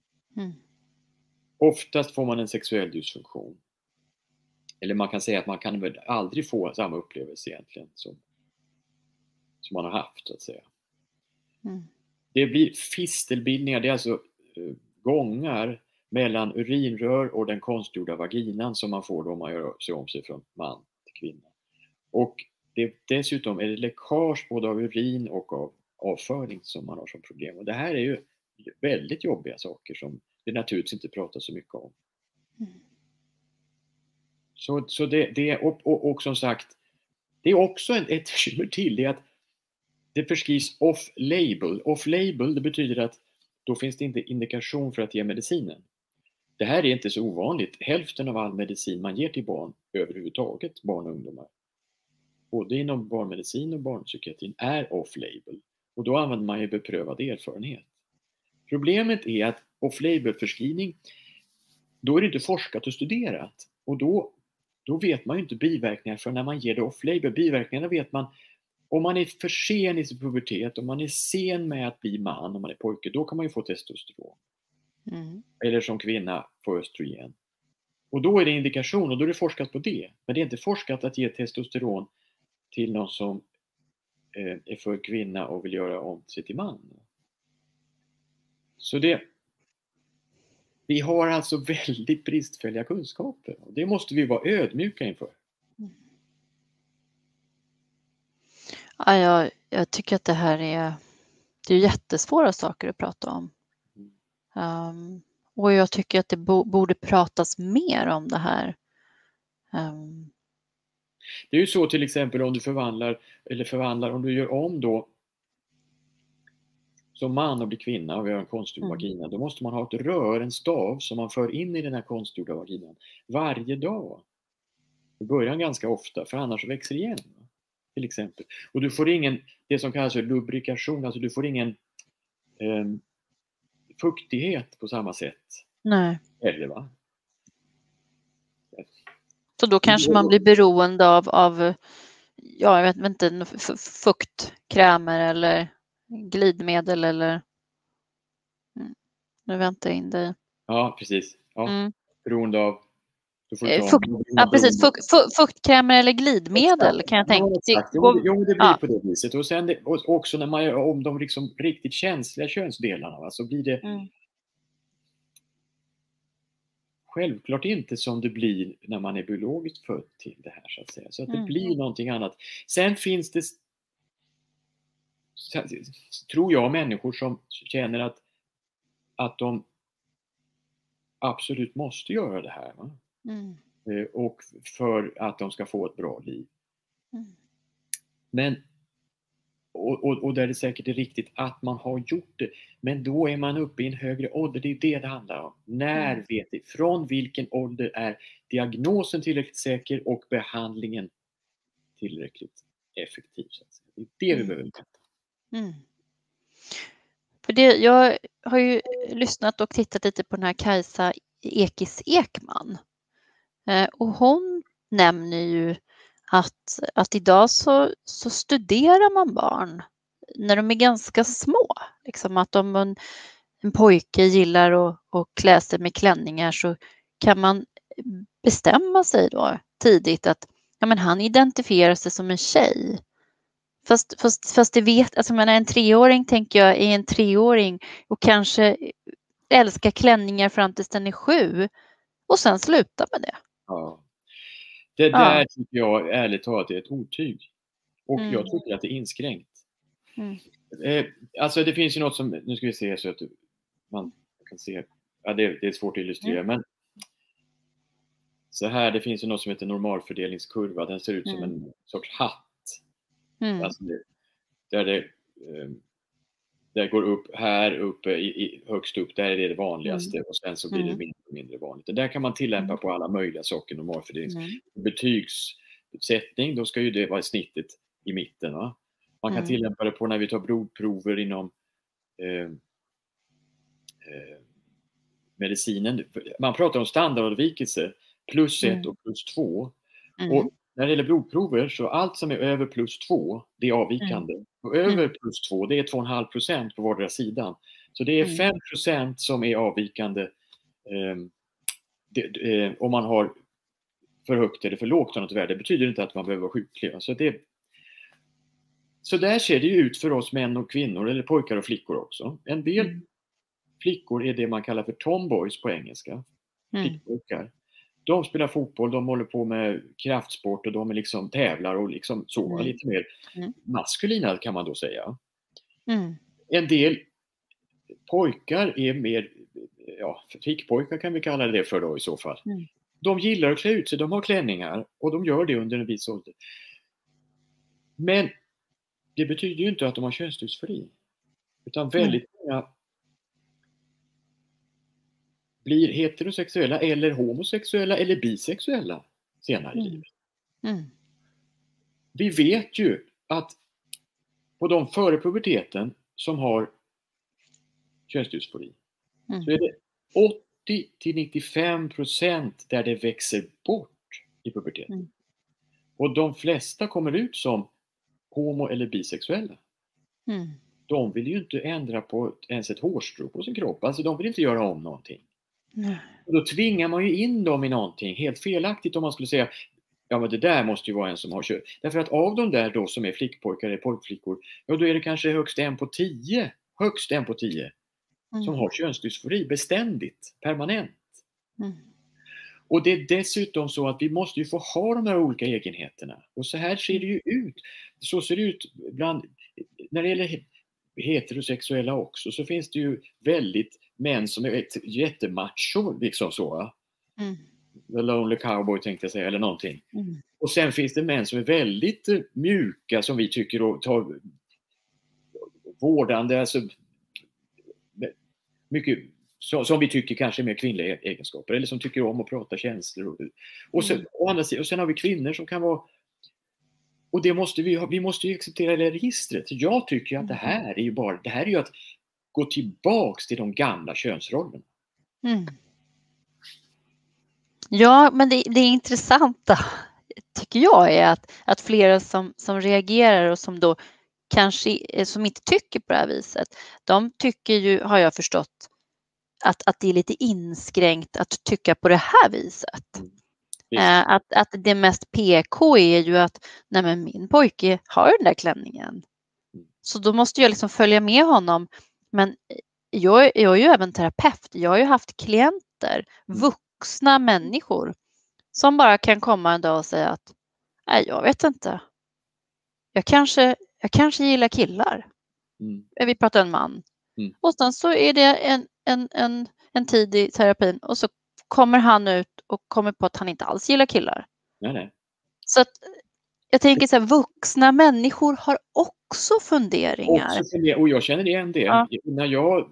Oftast får man en sexuell dysfunktion. Eller man kan säga att man kan väl aldrig få samma upplevelse egentligen som man har haft, så att säga. Det blir fistelbildningar, det är alltså gångar mellan urinrör och den konstgjorda vaginan som man får då man gör sig om sig från man till kvinna. Och dessutom är det läckage både av urin och av avföring som man har som problem. Och det här är ju väldigt jobbiga saker som det naturligtvis inte pratas så mycket om. Så det och som sagt, det är också ett bekymmer till, det är att det förskrivs off-label. Off-label, det betyder att då finns det inte indikation för att ge medicinen. Det här är inte så ovanligt. Hälften av all medicin man ger till barn överhuvudtaget, barn och ungdomar, både inom barnmedicin och barnpsykiatrin, är off-label. Och då använder man ju beprövad erfarenhet. Problemet är att off-label-förskrivning, då är det inte forskat och studerat. Och då vet man ju inte biverkningar för när man ger det off-label. Biverkningarna vet man om man är för sen i sin pubertet, om man är sen med att bli man, om man är pojke, då kan man ju få testosteron. Eller som kvinna få östrogen. Och då är det indikation och då är det forskat på det. Men det är inte forskat att ge testosteron till någon som är för kvinna och vill göra om sig till man. Så vi har alltså väldigt bristfälliga kunskaper. Och det måste vi vara ödmjuka inför. Ja, jag tycker att det här är jättesvåra saker att prata om. Och jag tycker att det borde pratas mer om det här. Det är ju så till exempel om du förvandlar, om du gör om då som man och blir kvinna och vi har en konstgjord vagina, då måste man ha ett rör, en stav som man för in i den här konstgjorda vaginan varje dag. I början ganska ofta, för annars växer det igen. Till exempel. Och du får ingen, det som kallas för lubrikation, alltså du får ingen fuktighet på samma sätt. Nej. Eller va? Så då kanske man blir beroende av ja, jag vet inte, fuktkrämer eller glidmedel eller nu väntar jag in dig. Ja, precis. Ja. Beroende av precis. Fuktkrämer eller glidmedel kan jag tänka. Jo, det blir på det viset. Och sen också när man gör om de liksom riktigt känsliga könsdelarna, så blir det självklart inte som det blir när man är biologiskt född till det här, så att säga. Så att det blir någonting annat. Sen finns det, tror jag, människor som känner att de absolut måste göra det här. Va? Och för att de ska få ett bra liv. Men och där det säkert är riktigt att man har gjort det. Men då är man uppe i en högre ålder. Det är det handlar om. När vet vi? Från vilken ålder är diagnosen tillräckligt säker och behandlingen tillräckligt effektiv? Så att säga. Det är det vi behöver veta. För det, jag har ju lyssnat och tittat lite på den här Kajsa Ekis Ekman. Och hon nämner ju att idag så studerar man barn när de är ganska små. Liksom att om en pojke gillar att klä sig med klänningar så kan man bestämma sig då tidigt att ja, men han identifierar sig som en tjej. Fast det vet, alltså en 3-åring tänker jag är en 3-åring och kanske älskar klänningar fram tills den är 7 och sen slutar med det. Ja. Det där tycker jag ärligt talat är ett otyg. Och jag tycker att det är inskränkt. Alltså det finns ju något som, nu ska vi se så att man kan se, ja, det är svårt att illustrera, men så här, det finns ju något som heter normalfördelningskurva, den ser ut som en sorts hatt. Alltså där går upp här uppe högst upp, där är det vanligaste och sen så blir det mindre och mindre vanligt. Det där kan man tillämpa på alla möjliga saker, normalfördelning. Betygssättning, då ska ju det vara snittet i mitten. Va? Man kan tillämpa det på när vi tar blodprover inom medicinen. Man pratar om standardavvikelse +1 och +2. Och när det gäller blodprover så allt som är över +2 det är avvikande. Och över +2 det är 2,5% på vardera sidan. Så det är 5% som är avvikande om man har för högt eller för lågt något värde. Det betyder inte att man behöver vara sjuklig. Så där ser det ju ut för oss män och kvinnor eller pojkar och flickor också. En del flickor är det man kallar för tomboys på engelska. Flickpojkar. De spelar fotboll, de håller på med kraftsport och de är liksom tävlar och liksom så lite mer maskulina kan man då säga. En del pojkar är mer, flickpojkar kan vi kalla det för då i så fall. De gillar att klä ut sig, de har klänningar och de gör det under en viss ålder. Men det betyder ju inte att de har könsdysfori. Utan väldigt många blir heterosexuella eller homosexuella eller bisexuella senare i livet. Vi vet ju att på de före puberteten som har könsdysfori så är det 80-95% där det växer bort i puberteten. Och de flesta kommer ut som homo- eller bisexuella. De vill ju inte ändra på ens ett hårstrå på sin kropp. Alltså de vill inte göra om någonting. Och då tvingar man ju in dem i någonting helt felaktigt om man skulle säga ja men det där måste ju vara en som har kön. Därför att av de där då som är flickpojkar eller pojkflickor, ja då är det kanske högst en på 10 som har könsdysfori beständigt, permanent. Och det är dessutom så att vi måste ju få ha de här olika egenheterna. Och så här ser det ju ut. Så ser det ut bland, när det gäller heterosexuella också, så finns det ju väldigt män som är jättemacho liksom så. Mm. The Lonely Cowboy tänkte jag säga, eller någonting. Mm. Och sen finns det män som är väldigt mjuka, som vi tycker och tar vårdande, alltså mycket som vi tycker kanske är mer kvinnliga egenskaper, eller som tycker om att prata känslor. Och sen, och sen har vi kvinnor som kan vara, och det måste vi måste ju acceptera det registret. Jag tycker att det här är ju att gå tillbaks till de gamla könsrollerna. Mm. Ja, men det intressanta tycker jag är att flera som reagerar och som då kanske som inte tycker på det här viset, de tycker ju, har jag förstått, att det är lite inskränkt att tycka på det här viset. Att det mest PK är ju att nej, men min pojke har den där klänningen. Så då måste jag liksom följa med honom. Men jag är ju även terapeut. Jag har ju haft klienter, vuxna människor, som bara kan komma en dag och säga att nej, jag vet inte. Jag kanske gillar killar. Vi pratar en man. Och sen så är det en tid i terapin och så kommer han ut och kommer på att han inte alls gillar killar. Nej. Så att jag tänker så här, vuxna människor har också funderingar. Och jag känner igen det. Ja. När jag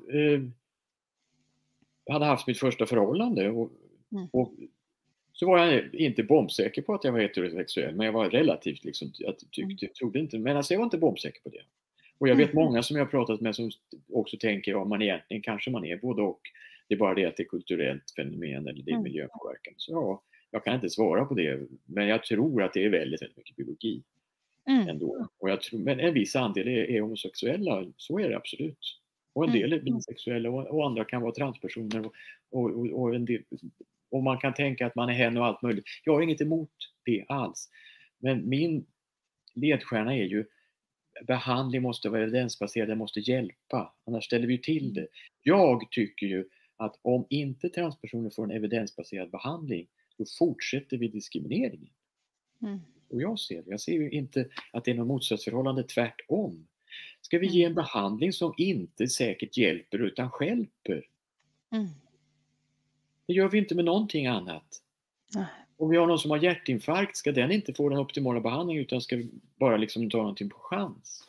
hade haft mitt första förhållande och så var jag inte bombsäker på att jag var heterosexuell, men jag var relativt liksom, trodde inte, men alltså jag var inte bombsäker på det. Och jag vet många som jag har pratat med som också tänker om man egentligen kanske man är både och. Det är bara det att det är kulturellt fenomen eller det är miljöpåverkan. Så ja, jag kan inte svara på det, men jag tror att det är väldigt, väldigt mycket biologi ändå. Och jag tror, men en viss andel är homosexuella, så är det absolut. Och en del är bisexuella och andra kan vara transpersoner och en del, och man kan tänka att man är hen och allt möjligt. Jag har inget emot det alls. Men min ledstjärna är ju behandling måste vara evidensbaserad, det måste hjälpa. Annars ställer vi till det. Jag tycker ju att om inte transpersoner får en evidensbaserad behandling, då fortsätter vi diskrimineringen. Och jag ser ju inte att det är något motsatsförhållande, tvärtom. Ska vi ge en behandling som inte säkert hjälper utan stjälper? Det gör vi inte med någonting annat. Om vi har någon som har hjärtinfarkt, ska den inte få den optimala behandlingen utan ska vi bara liksom ta någonting på chans?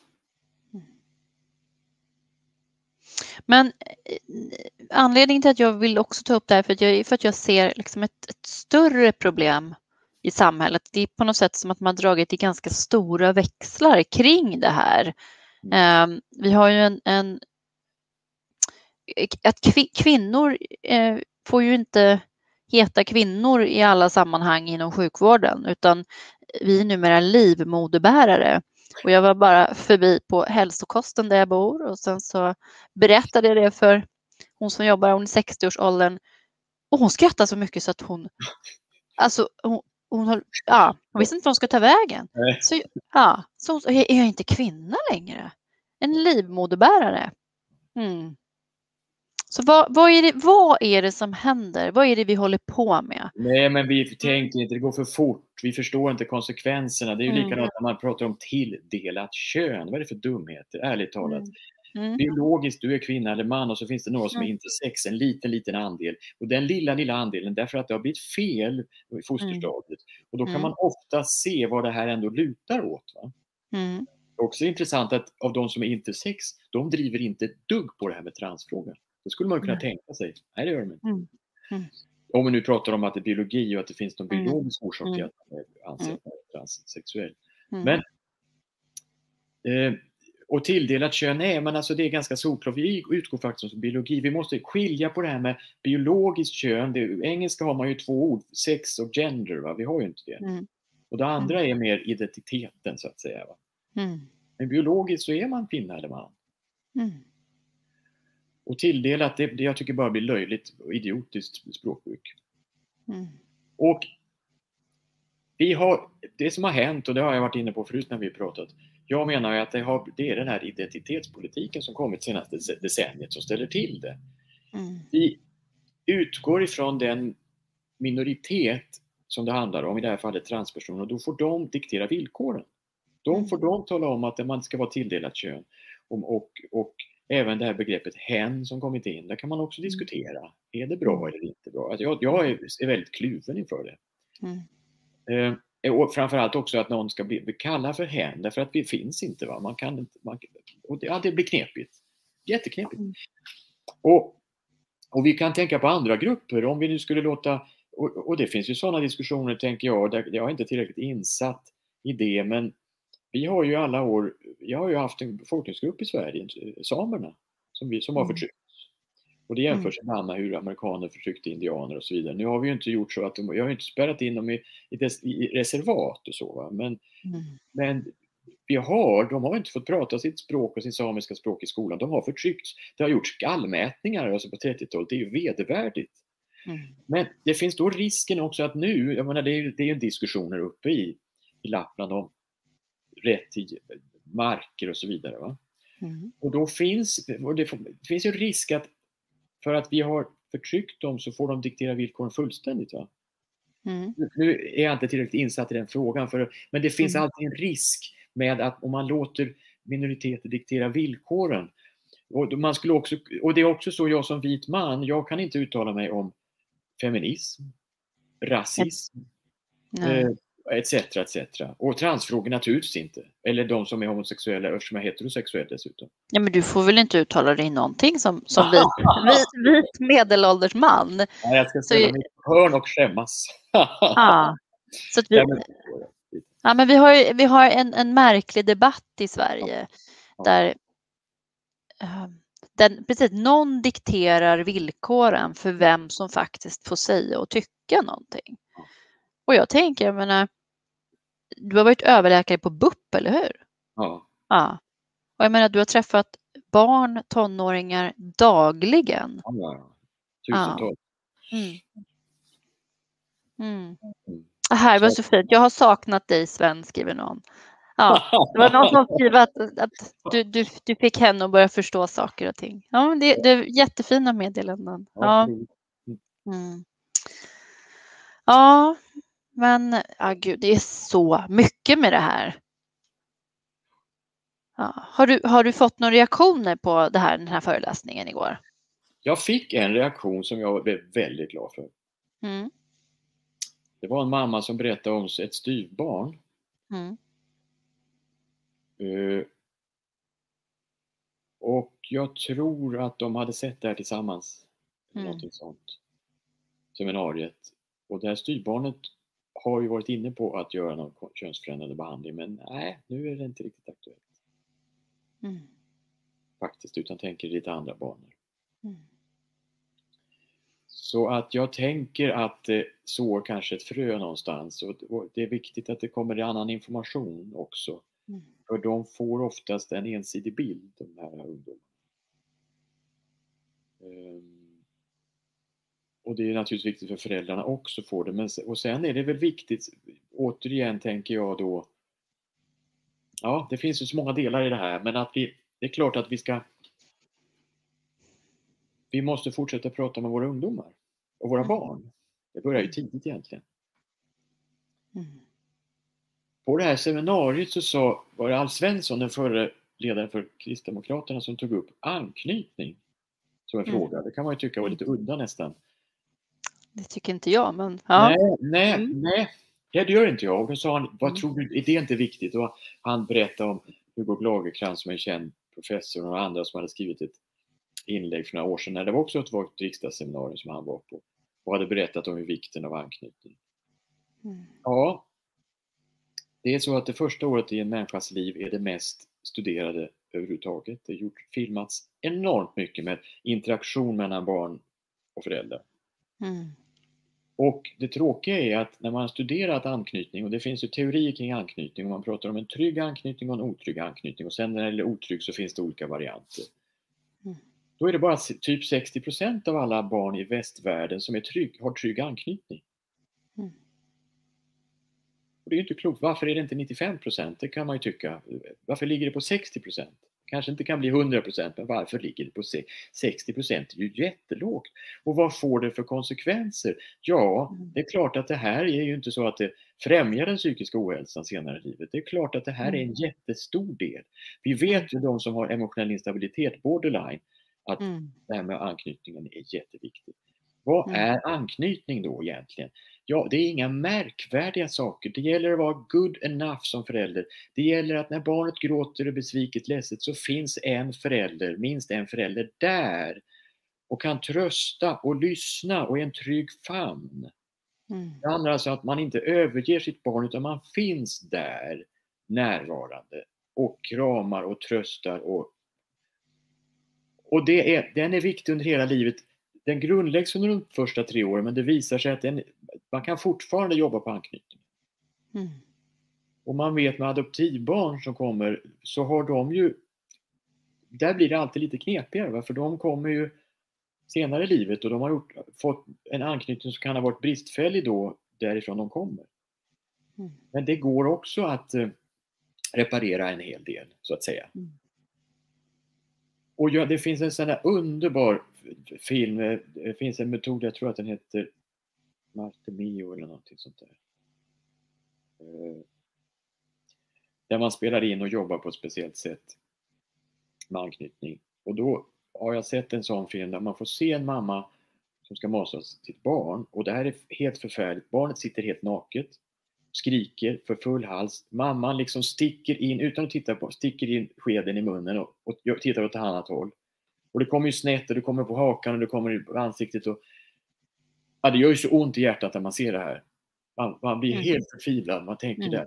Men anledningen till att jag vill också ta upp det här för att jag ser liksom ett större problem i samhället. Det är på något sätt som att man har dragit i ganska stora växlar kring det här. Vi har ju att kvinnor får ju inte heta kvinnor i alla sammanhang inom sjukvården, utan vi är numera livmoderbärare. Och jag var bara förbi på hälsokosten där jag bor och sen så berättade jag det för hon som jobbar, hon är 60-årsåldern, och hon skrattade så mycket så att hon visste inte vad hon ska ta vägen. Så är jag inte kvinna längre? En livmoderbärare. Så vad är det som händer? Vad är det vi håller på med? Nej, men vi tänker inte, det går för fort. Vi förstår inte konsekvenserna. Det är ju likadant när man pratar om tilldelat kön. Vad är det för dumheter, ärligt talat? Biologiskt, du är kvinna eller man och så finns det några som är intersex, en liten andel. Och den lilla andelen, därför att det har blivit fel i fosterstadiet. Och då kan man ofta se vad det här ändå lutar åt. Va? Också intressant att av de som är intersex, de driver inte ett dugg på det här med transfrågan. Det skulle man kunna tänka sig. Nej, det gör de inte. Om vi nu pratar om att det är biologi och att det finns någon biologisk orsak till att man anser att man är transsexuell. Men och tilldelat kön, men alltså det är ganska solklart. Vi utgår faktiskt från biologi. Vi måste skilja på det här med biologiskt kön. I engelska har man ju 2 ord, sex och gender. Va? Vi har ju inte det. Och det andra är mer identiteten så att säga. Va? Men biologiskt så är man kvinna eller man. Och tilldelat, det jag tycker bara blir löjligt och idiotiskt språkbruk. Och det som har hänt, och det har jag varit inne på förut när vi pratat. Jag menar att det är den här identitetspolitiken som kommit senaste decenniet som ställer till det. Vi utgår ifrån den minoritet som det handlar om, i det här fallet transpersoner, och då får de diktera villkoren. Då får de tala om att man ska vara tilldelat kön. Och även det här begreppet hen som kommit in, där kan man också diskutera. Är det bra eller inte bra? Alltså jag är väldigt kluven inför det. Och framförallt också att någon ska bli kallad för hen, därför att vi finns inte. Va? Man kan inte, det blir knepigt. Jätteknepigt. Och vi kan tänka på andra grupper, om vi nu skulle låta, och det finns ju sådana diskussioner, tänker jag, där jag är inte tillräckligt insatt i det, men vi har ju alla år, jag har ju haft en befolkningsgrupp i Sverige, samerna, som har förtryckts. Och det jämförs ibland med hur amerikaner förtryckte indianer och så vidare. Nu har vi ju inte gjort så att jag har inte spärrat in dem i reservat och så. Va? Men de har inte fått prata sitt språk och sin samiska språk i skolan. De har förtryckts. Det har gjorts skallmätningar alltså på 30-talet. Det är ju vedervärdigt. Men det finns då risken också att nu, jag menar, det är ju diskussioner uppe i Lappland om rätt till marker och så vidare. Va? Och då finns det finns ju risk att för att vi har förtryckt dem så får de diktera villkoren fullständigt. Va? Nu är jag inte tillräckligt insatt i den frågan, men det finns alltid en risk med att om man låter minoriteter diktera villkoren. Och det är också så, jag som vit man, jag kan inte uttala mig om feminism, rasism, etc. Och transfrågor naturligtvis inte. Eller de som är homosexuella, eftersom jag är heterosexuell dessutom. Ja, men du får väl inte uttala dig i någonting som vit medelålders man. Nej, jag ska ställa mig i hörn och skämmas. Så att men vi har en märklig debatt i Sverige där precis, någon dikterar villkoren för vem som faktiskt får säga och tycka någonting. Och jag tänker, jag menar, du har varit överläkare på BUP, eller hur? Ja. Och jag menar, du har träffat barn, tonåringar dagligen. Tusentals. Här var så fint. Jag har saknat dig, Sven, skriver någon. Ja, det var någon som skrev att du fick henne att börja förstå saker och ting. Ja, men det är jättefina meddelanden. Ja, men gud, det är så mycket med det här. Ja. Har du fått några reaktioner på den här föreläsningen igår? Jag fick en reaktion som jag blev väldigt glad för. Det var en mamma som berättade om ett styvbarn. Och jag tror att de hade sett det här tillsammans. Någonting sånt. Seminariet. Och det här styvbarnet har ju varit inne på att göra någon könsförändrande behandling. Men nej, nu är det inte riktigt aktuellt. Faktiskt, utan tänker lite andra banor. Så att jag tänker att det sår kanske ett frö någonstans. Och det är viktigt att det kommer annan information också. För de får oftast en ensidig bild, de här ungdomarna. Och det är naturligtvis viktigt för föräldrarna också att få det. Men, och sen är det väl viktigt, återigen tänker jag då, ja, det finns ju så många delar i det här, men att det är klart att vi måste fortsätta prata med våra ungdomar och våra barn. Det börjar ju tidigt egentligen. På det här seminariet så var det Alf Svensson, den förre ledaren för Kristdemokraterna, som tog upp anknytning som en fråga. Det kan man ju tycka var lite udda nästan. Det tycker inte jag, men ja. Nej, det gör inte jag. Och då sa han, vad tror du, är det inte viktigt? Och han berättade om Hugo Lagercrantz, som är en känd professor, och andra som hade skrivit ett inlägg för några år sedan, när det var också ett riksdagsseminarium som han var på, och hade berättat om vikten av anknytning. Ja, det är så att det första året i en människas liv är det mest studerade överhuvudtaget. Det har filmats enormt mycket med interaktion mellan barn och föräldrar. Och det tråkiga är att när man har studerat anknytning, och det finns ju teorier kring anknytning, och man pratar om en trygg anknytning och en otrygg anknytning, och sen när det gäller otrygg så finns det olika varianter. Då är det bara typ 60% av alla barn i västvärlden som har trygg anknytning. Och det är ju inte klokt. Varför är det inte 95%? Det kan man ju tycka. Varför ligger det på 60%? Kanske inte kan bli 100%, men varför ligger det på 60%? Det är ju jättelågt. Och vad får det för konsekvenser? Ja, det är klart att det här är ju inte så att det främjar den psykiska ohälsan senare i livet. Det är klart att det här är en jättestor del. Vi vet ju de som har emotionell instabilitet, borderline, att det här med anknytningen är jätteviktigt. Vad är anknytning då egentligen? Ja, det är inga märkvärdiga saker. Det gäller att vara good enough som förälder. Det gäller att när barnet gråter och besviket ledset så finns en förälder, minst en förälder där och kan trösta och lyssna och är en trygg famn. Det handlar alltså om att man inte överger sitt barn utan man finns där närvarande och kramar och tröstar och den är viktig under hela livet. Den grundläggs under de första 3 åren, men det visar sig att man kan fortfarande jobba på anknytning. Och man vet med adoptivbarn som kommer, så har de ju, där blir det alltid lite knepigare, för de kommer ju senare i livet och de har fått en anknytning som kan ha varit bristfällig då, därifrån de kommer. Men det går också att reparera en hel del, så att säga. Och ja, det finns en sån där underbar film, det finns en metod, jag tror att den heter Martemio eller någonting sånt där. Där man spelar in och jobbar på ett speciellt sätt med anknytning. Och då har jag sett en sån film där man får se en mamma som ska masa sitt barn. Och det här är helt förfärligt. Barnet sitter helt naket, skriker för full hals. Mamman liksom sticker in, utan att titta på, sticker in skeden i munnen och tittar åt ett annat håll. Och det kommer ju snett och det kommer på hakan och det kommer i ansiktet. Och, ja, det gör ju så ont i hjärtat när man ser det här. Man blir helt förtvivlad, man tänker där.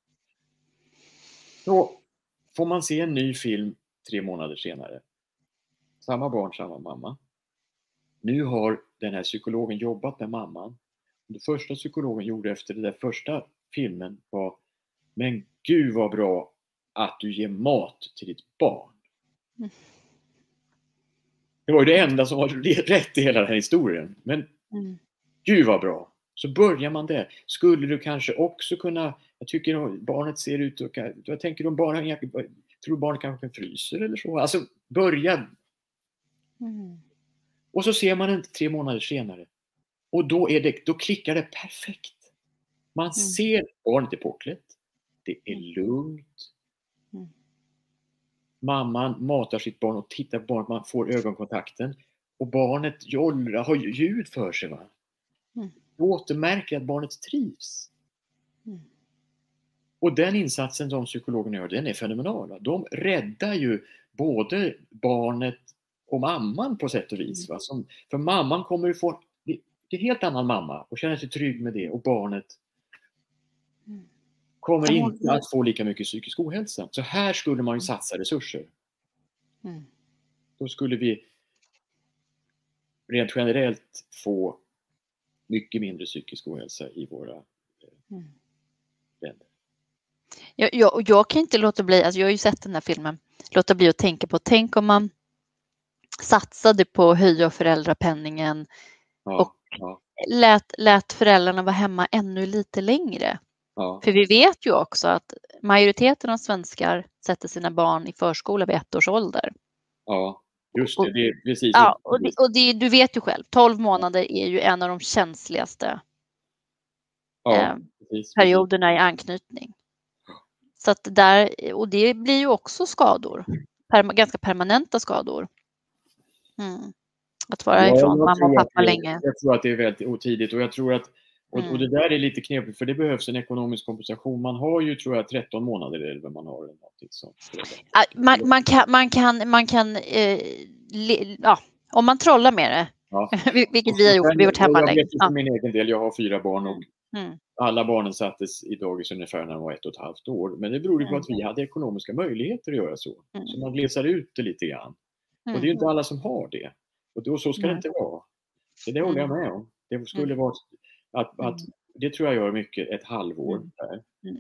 Då får man se en ny film 3 månader senare. Samma barn, samma mamma. Nu har den här psykologen jobbat med mamman. Det första psykologen gjorde efter den där första filmen var: men gud vad bra att du ger mat till ditt barn. Det var ju det enda som var rätt i hela den här historien. Men gud vad bra. Så börjar man där. Skulle du kanske också kunna, jag tycker barnet ser ut och jag tänker om barnet, tror barnet kanske fryser eller så. Alltså börja. Och så ser man inte 3 månader senare. Och då klickar det perfekt. Man ser barnet är påklätt. Det är lugnt. Mamman matar sitt barn och tittar på barnet, man får ögonkontakten. Och barnet har ljud för sig, va? Du återmärker att barnet trivs. Och den insatsen som psykologerna gör, den är fenomenal. De räddar ju både barnet och mamman på sätt och vis. Va? För mamman kommer ju få, det är en helt annan mamma och känner sig trygg med det. Och barnet kommer inte att få lika mycket psykisk ohälsa. Så här skulle man ju satsa resurser. Då skulle vi rent generellt få mycket mindre psykisk ohälsa i våra länder. Jag kan inte låta bli, alltså jag har ju sett den här filmen, låta bli att tänka på, tänk om man satsade på att höja föräldrapenningen och lät föräldrarna vara hemma ännu lite längre. För vi vet ju också att majoriteten av svenskar sätter sina barn i förskola vid 1 års ålder. Ja, just det. Det är precis. Ja, och du vet ju själv, 12 månader är ju en av de känsligaste perioderna i anknytning. Så att och det blir ju också skador, ganska permanenta skador. Att vara ifrån mamma och pappa länge. Jag tror att det är väldigt otidigt och jag tror att och det där är lite knepigt för det behövs en ekonomisk kompensation. Man har ju, tror jag, 13 månader eller vad man har. Man kan om man trollar med det, vilket vi har gjort vid vårt hemmalägg. Jag vet för min egen del, jag har 4 barn och alla barnen sattes i dagis ungefär när de var 1,5 år. Men det beror på att vi hade ekonomiska möjligheter att göra så. Så man glesar ut det lite grann. Och det är ju inte alla som har det. Och då så ska det inte vara. Så det håller jag med om. Det skulle vara att det tror jag gör mycket, ett halvår där.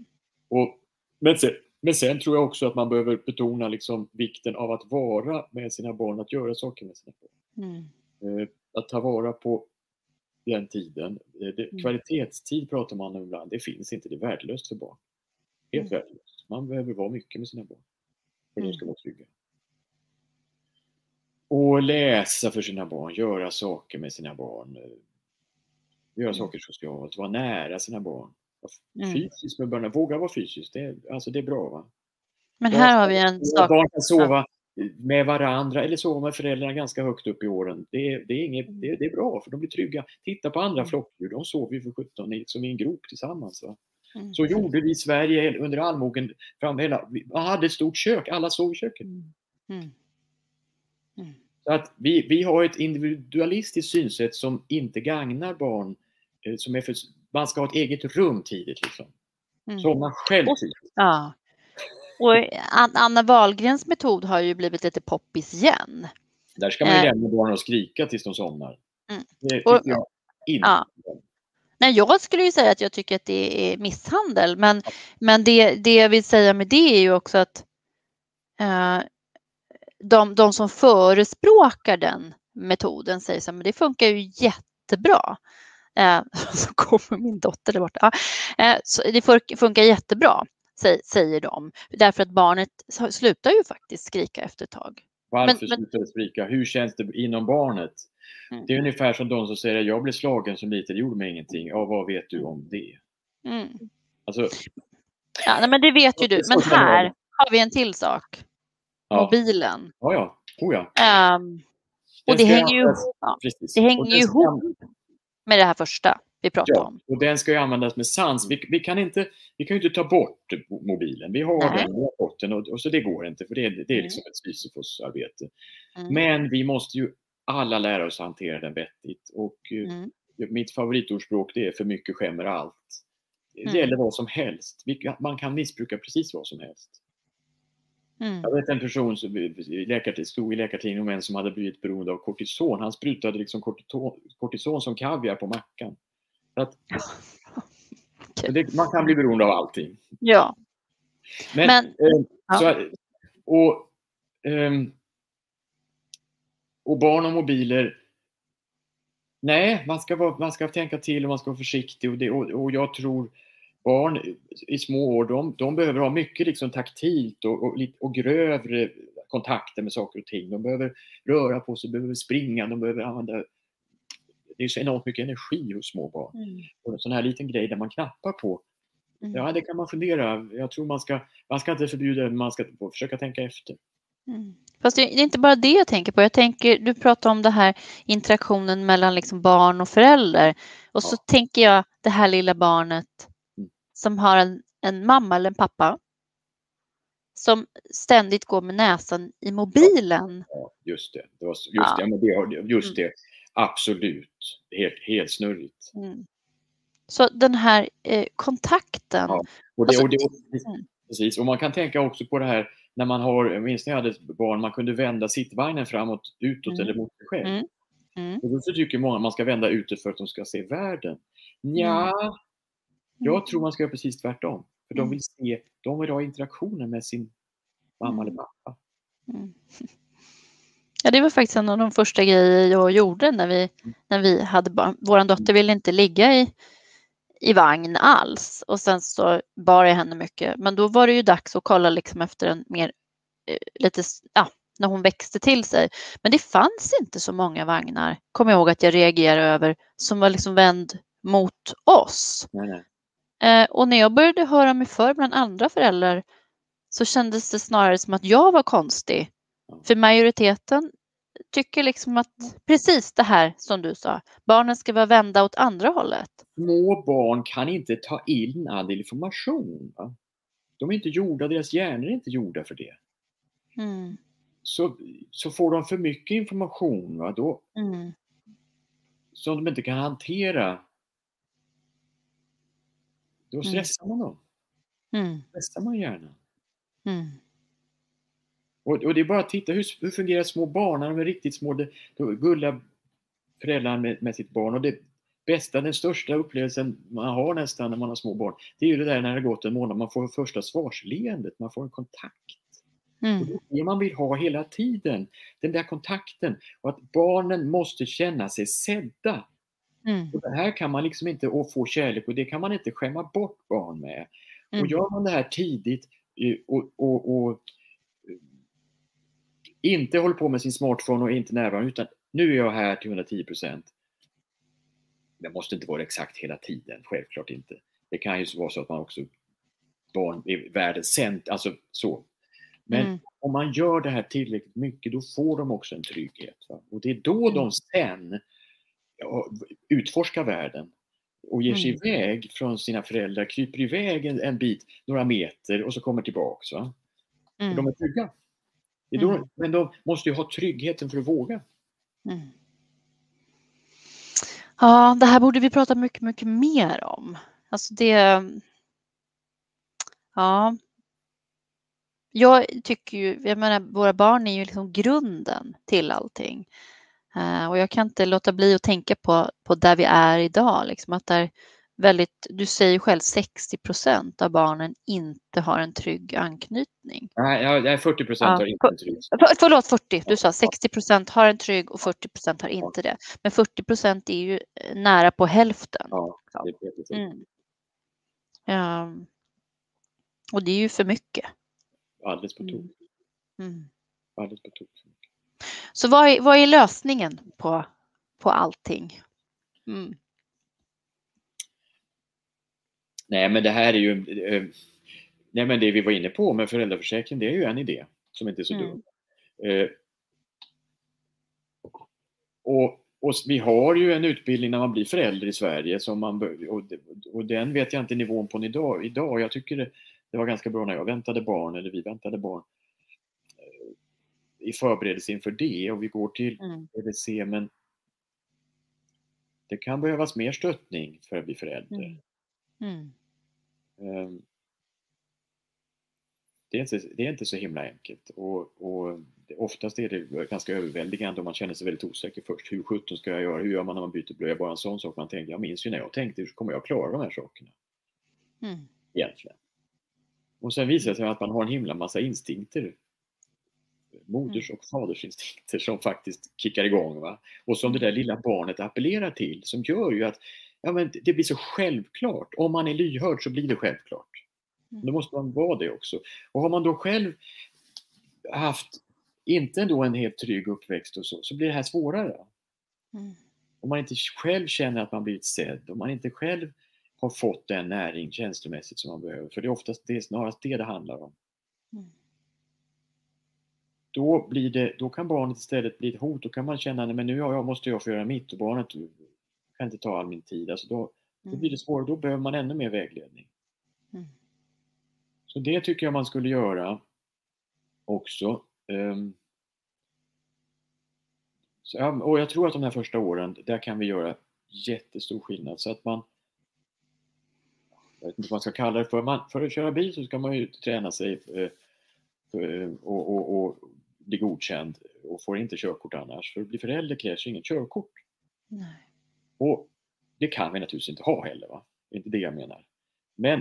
Men sen tror jag också att man behöver betona liksom vikten av att vara med sina barn, att göra saker med sina barn. Att ta vara på den tiden. Kvalitetstid pratar man om ibland. Det finns inte, det är värdelöst för barn. Helt värdelöst. Man behöver vara mycket med sina barn för att de ska vara trygga. och läsa för sina barn, göra saker med sina barn, göra saker socialt, vara nära sina barn. Fysiskt med barnen, våga vara fysiskt, det är bra, va? Men här har vi en sak. Barn kan sova med varandra eller sova med föräldrarna ganska högt upp i åren. Det är bra, för de blir trygga. Titta på andra flockdjur, de sover ju för 17 som i en grop tillsammans, va? Så gjorde vi i Sverige under allmogen. Man hade ett stort kök, alla sov i köket. Så att vi har ett individualistiskt synsätt som inte gagnar barn. Man ska ha ett eget rum tidigt, liksom. Så man själv tidigt. Ja. Och Anna Wahlgrens metod har ju blivit lite poppis igen. Där ska man ju lämna barnen och skrika tills de somnar. Det tycker jag inte. Ja. Nej, jag skulle ju säga att jag tycker att det är misshandel. Men det jag vill säga med det är ju också att de som förespråkar den metoden säger så här, men det funkar ju jättebra. Så kommer min dotter där borta. Så det funkar jättebra, säger de. Därför att barnet slutar ju faktiskt skrika efter ett tag. Varför slutar det skrika? Hur känns det inom barnet? Det är ungefär som de som säger att jag blev slagen som liten, det gjorde mig ingenting. Ja, vad vet du om det? Alltså, ja, men det vet ju du. Men här har vi en till sak. Mobilen. Ja. Och det hänger ju ihop med det här första vi pratade om. Och den ska ju användas med sans. Vi kan ju inte ta bort mobilen. Vi har den, vi har fått den, och så det går inte, för det är liksom ett Sisyfos-arbete. Men vi måste ju alla lära oss att hantera den vettigt. Och mitt favoritordspråk, det är för mycket skämmer allt. Det gäller vad som helst. Man kan missbruka precis vad som helst. Jag vet en person som stod i Läkartidningen om en som hade blivit beroende av kortison. Han sprutade liksom kortison som kaviar på mackan. Så att, man kan bli beroende av allting. Ja. Och barn och mobiler. Nej, man ska tänka till och man ska vara försiktig. Och jag tror barn i små år, de behöver ha mycket liksom taktilt och grövre kontakter med saker och ting. De behöver röra på sig, behöver springa, de behöver använda. Det är så enormt mycket energi hos små barn. Och en sån här liten grej där man knappar på. Ja, det kan man fundera. Jag tror man ska inte förbjuda, men man ska försöka tänka efter. Fast det är inte bara det jag tänker på. Du pratar om det här interaktionen mellan liksom barn och förälder. Och så tänker jag det här lilla barnet som har en mamma eller en pappa som ständigt går med näsan i mobilen. Ja, just det. Det. Absolut. Helt snurrigt. Så den här kontakten. Ja. Precis. Och man kan tänka också på det här när man jag minns när jag hade barn, man kunde vända sittvagnen framåt, utåt eller mot sig själv. Och då så tycker många att man ska vända utåt för att de ska se världen. Jag tror man ska göra precis tvärtom. För de vill ha interaktioner med sin mamma eller pappa. Ja, det var faktiskt en av de första grejer jag gjorde när vi hade barn. Vår dotter ville inte ligga i vagn alls. Och sen så bar jag henne mycket. Men då var det ju dags att kolla liksom efter en mer när hon växte till sig. Men det fanns inte så många vagnar, kommer jag ihåg att jag reagerade över, som var liksom vänd mot oss. Och när jag började höra mig för bland andra föräldrar så kändes det snarare som att jag var konstig. För majoriteten tycker liksom att precis det här som du sa, barnen ska vara vända åt andra hållet. Små barn kan inte ta in all information. Va? De är inte gjorda, deras hjärnor är inte gjorda för det. Så får de för mycket information, va? Då, som de inte kan hantera, då stressar man dem. Stressar man hjärnan. Och det är bara att titta, hur fungerar små barn när de är riktigt små? Då gullar föräldrar med sitt barn. Och det bästa, den största upplevelsen man har nästan när man har små barn, det är ju det där när det gått en månad, man får första svarsleendet, man får en kontakt. Och det är det man vill ha hela tiden, den där kontakten. Och att barnen måste känna sig sedda. Och det här kan man liksom inte få kärlek, och det kan man inte skämma bort barn med. Och gör man det här tidigt och inte håller på med sin smartphone och inte närvarande, utan nu är jag här till 110%. Det måste inte vara exakt hela tiden, självklart inte. Det kan ju vara så att man också barn i världen sent, alltså så. Men om man gör det här tillräckligt mycket, då får de också en trygghet. Va? Och det är då de sen utforskar världen och ger sig iväg från sina föräldrar, kryper iväg en bit, några meter och så kommer tillbaks. Va? För de är trygga. Det är då, men de måste ju ha tryggheten för att våga. Ja, det här borde vi prata mycket, mycket mer om. Alltså det... Ja. Jag tycker ju, jag menar, våra barn är ju liksom grunden till allting. Och jag kan inte låta bli att tänka på där vi är idag. Liksom att där väldigt, du säger själv 60% av barnen inte har en trygg anknytning. Nej, 40% har inte en trygg. Förlåt, 40. Du sa 60% har en trygg och 40% har inte det. Men 40% är ju nära på hälften. Ja, det är precis. Och det är ju för mycket. Alldeles på tok. Alldeles på tok. Så vad är lösningen på allting? Nej, men det här är ju... Nej, men det vi var inne på med föräldraförsäkring, det är ju en idé som inte är så dum. Och vi har ju en utbildning när man blir förälder i Sverige som och den vet jag inte nivån på idag. Jag tycker det var ganska bra när jag väntade barn, eller vi väntade barn, i förberedelse inför det, och vi går till EVC, men det kan behövas mer stöttning för att bli förälder. Det är inte så himla enkelt, och oftast är det ganska överväldigande om man känner sig väldigt osäker först. Hur 17 ska jag göra? Hur gör man när man byter blöja? Bara en sån sak man tänker. Jag minns ju när jag tänkte, hur kommer jag klara de här sakerna? Egentligen. Och sen visar det sig att man har en himla massa instinkter. Moders- och fadersinstinkter som faktiskt kickar igång. Va? Och som det där lilla barnet appellerar till, som gör ju att men det blir så självklart. Om man är lyhörd så blir det självklart. Då måste man vara det också. Och har man då själv haft inte ändå en helt trygg uppväxt och så blir det här svårare. Om man inte själv känner att man blivit sedd, om man inte själv har fått den näring känslomässigt som man behöver, för det är snarast det handlar om. Då kan barnet istället bli ett hot. Då kan man känna, men nu måste jag få göra mitt och barnet kan inte ta all min tid. Alltså då blir det svårare, då behöver man ännu mer vägledning. Så det tycker jag man skulle göra också. Och jag tror att de här första åren, där kan vi göra jättestor skillnad. Så att jag vet inte vad man ska kalla det för att köra bil så ska man ju träna sig och bli godkänd, och får inte körkort annars. För att bli förälder krävs ju ingen körkort. Nej. Och det kan vi naturligtvis inte ha heller, va? Det är inte det jag menar. Men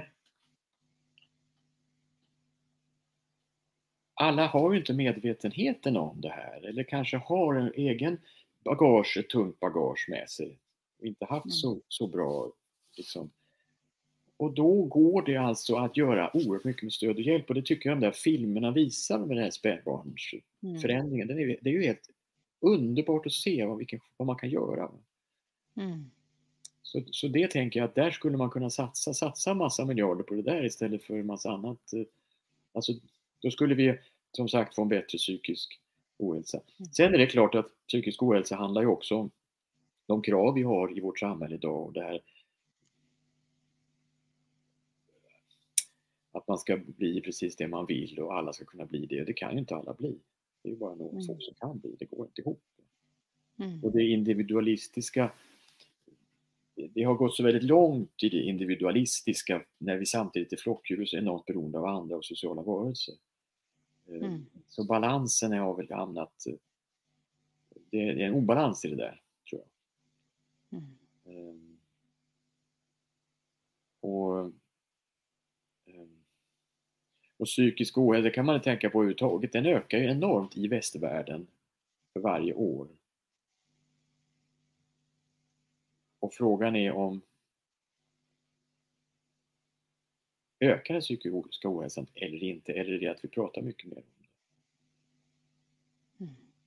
alla har ju inte medvetenheten om det här, eller kanske har en egen bagage, ett tungt bagage med sig och inte haft så bra liksom. Och då går det alltså att göra oerhört mycket med stöd och hjälp, och det tycker jag de där filmerna visar med den här spädbarnsförändringen. Det är ju helt underbart att se vad man kan göra. Så det tänker jag att där skulle man kunna satsa massa miljarder på det där istället för en massa annat. Alltså, då skulle vi som sagt få en bättre psykisk ohälsa. Sen är det klart att psykisk ohälsa handlar ju också om de krav vi har i vårt samhälle idag, och det här att man ska bli precis det man vill och alla ska kunna bli det. Och det kan ju inte alla bli. Det är ju bara några få som kan bli. Det går inte ihop. Och det individualistiska, det har gått så väldigt långt i det individualistiska när vi samtidigt är flockdjur och så enormt beroende av andra och sociala varelser. Så balansen har väl hamnat, det är en obalans i det där, tror jag. Och psykisk ohälsa kan man tänka på överhuvudtaget. Den ökar ju enormt i västvärlden för varje år. Och frågan är om ökar den psykiska ohälsan eller inte, eller är det att vi pratar mycket mer om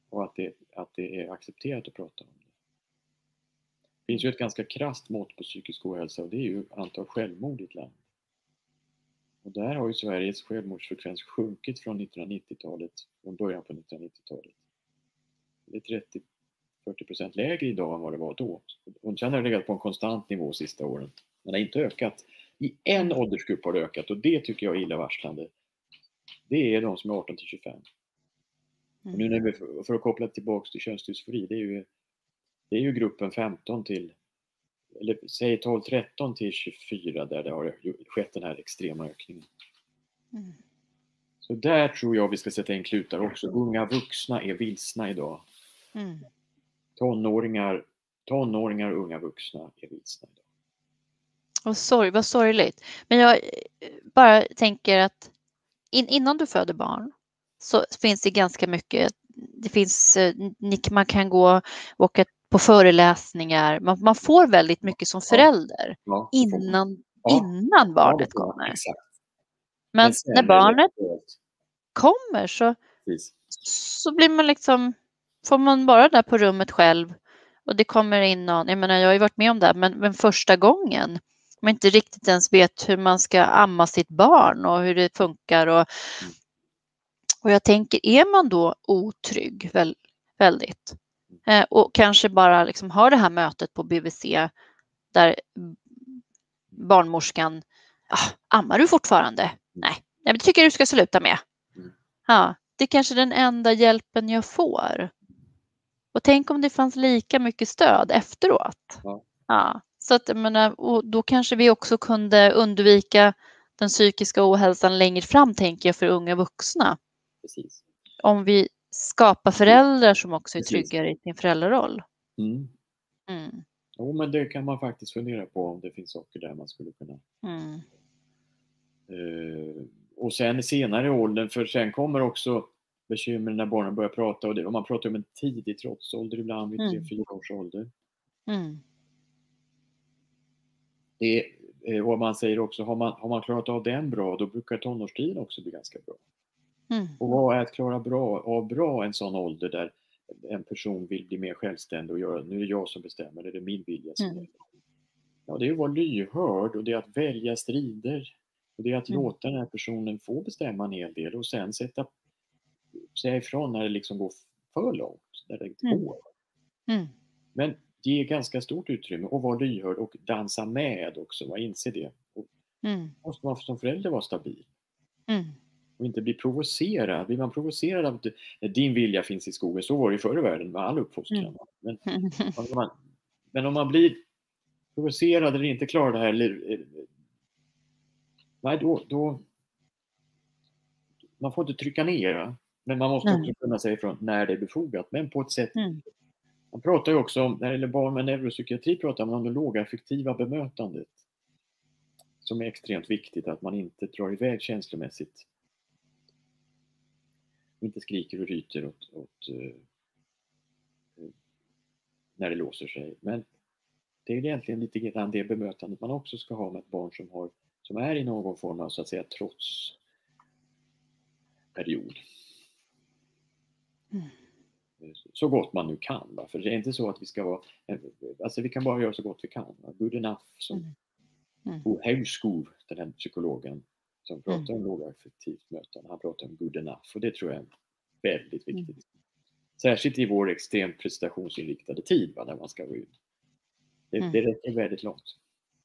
Och att det är accepterat att prata om det. Det finns ju ett ganska krasst mått på psykisk ohälsa och det är ju antal självmord i ett land. Och där har ju Sveriges självmordsfrekvens sjunkit från 1990-talet, från början på 1990-talet. Det är 30-40% lägre idag än vad det var då. Och sen har det legat på en konstant nivå sista åren. Men det har inte ökat. I en åldersgrupp har det ökat och det tycker jag är illavarslande. Det är de som är 18 till 25. Och nu när vi, för att koppla tillbaka till könsdysfori, det är ju gruppen 15 till, eller säg 12-13 till 24 där det har skett den här extrema ökningen. Så där tror jag vi ska sätta in klutar också. Unga vuxna är vilsna idag. Tonåringar och unga vuxna är vilsna idag. Vad sorgligt. Men jag bara tänker att innan du föder barn så finns det ganska mycket. Det finns, man kan gå och åka på föreläsningar. Man får väldigt mycket som förälder innan barnet kommer. Exakt. Men när barnet kommer så blir man liksom, får man bara där på rummet själv och det kommer in någon, jag menar jag har ju varit med om det, men första gången man inte riktigt ens vet hur man ska amma sitt barn och hur det funkar och jag tänker, är man då otrygg väldigt och kanske bara liksom har det här mötet på BVC där barnmorskan, ammar du fortfarande? Nej, det tycker jag du ska sluta med. Ja, det är kanske den enda hjälpen jag får. Och tänk om det fanns lika mycket stöd efteråt. Ja, så att, jag menar, och då kanske vi också kunde undvika den psykiska ohälsan längre fram, tänker jag, för unga vuxna. Precis. Om vi skapar föräldrar som också är tryggare i sin föräldraroll. Jo, men det kan man faktiskt fundera på om det finns saker där man skulle kunna. Och sen senare i åldern, för sen kommer också bekymmer när barnen börjar prata och man pratar om en tidig trotsålder ibland vid 3-4 års ålder. Och man säger också, har man klarat av den bra, då brukar tonårstiden också bli ganska bra. Och vad är att klara bra en sån ålder där en person vill bli mer självständig och göra, nu är det jag som bestämmer, det är min vilja som gäller. Ja, det är att vara lyhörd och det är att välja strider. Och det är att låta den här personen få bestämma en hel del och sen säga ifrån när det liksom går för långt, där det inte går. Men ge ganska stort utrymme och vara lyhörd och dansa med också, inse det. Och måste man som förälder vara stabil. Och inte bli provocerad. Blir man provocerad av att din vilja finns i skogen, så var det förr i världen med all uppfostran. Men om man blir provocerad eller inte klarar det här, nej, då man får inte trycka ner, men man måste också kunna säga ifrån när det är befogat, men på ett sätt. Man pratar ju också om, när det gäller barn med neuropsykiatri, pratar man om det lågaffektiva bemötandet som är extremt viktigt, att man inte drar iväg känslomässigt, inte skriker och ryter åt när det låser sig, men det är egentligen lite grann det bemötandet man också ska ha med ett barn som är i någon form av, så att säga, trotsperiod. Så gott man nu kan, va? För det är inte så att vi ska vara, alltså vi kan bara göra så gott vi kan, va? Good enough, som Bo Haugskov, den här psykologen som pratar om lågaffektivt mötande, han pratar om good enough, och det tror jag är väldigt viktigt. Särskilt i vår extremt prestationsinriktade tid, va? När man ska gå ut. Det räcker väldigt långt.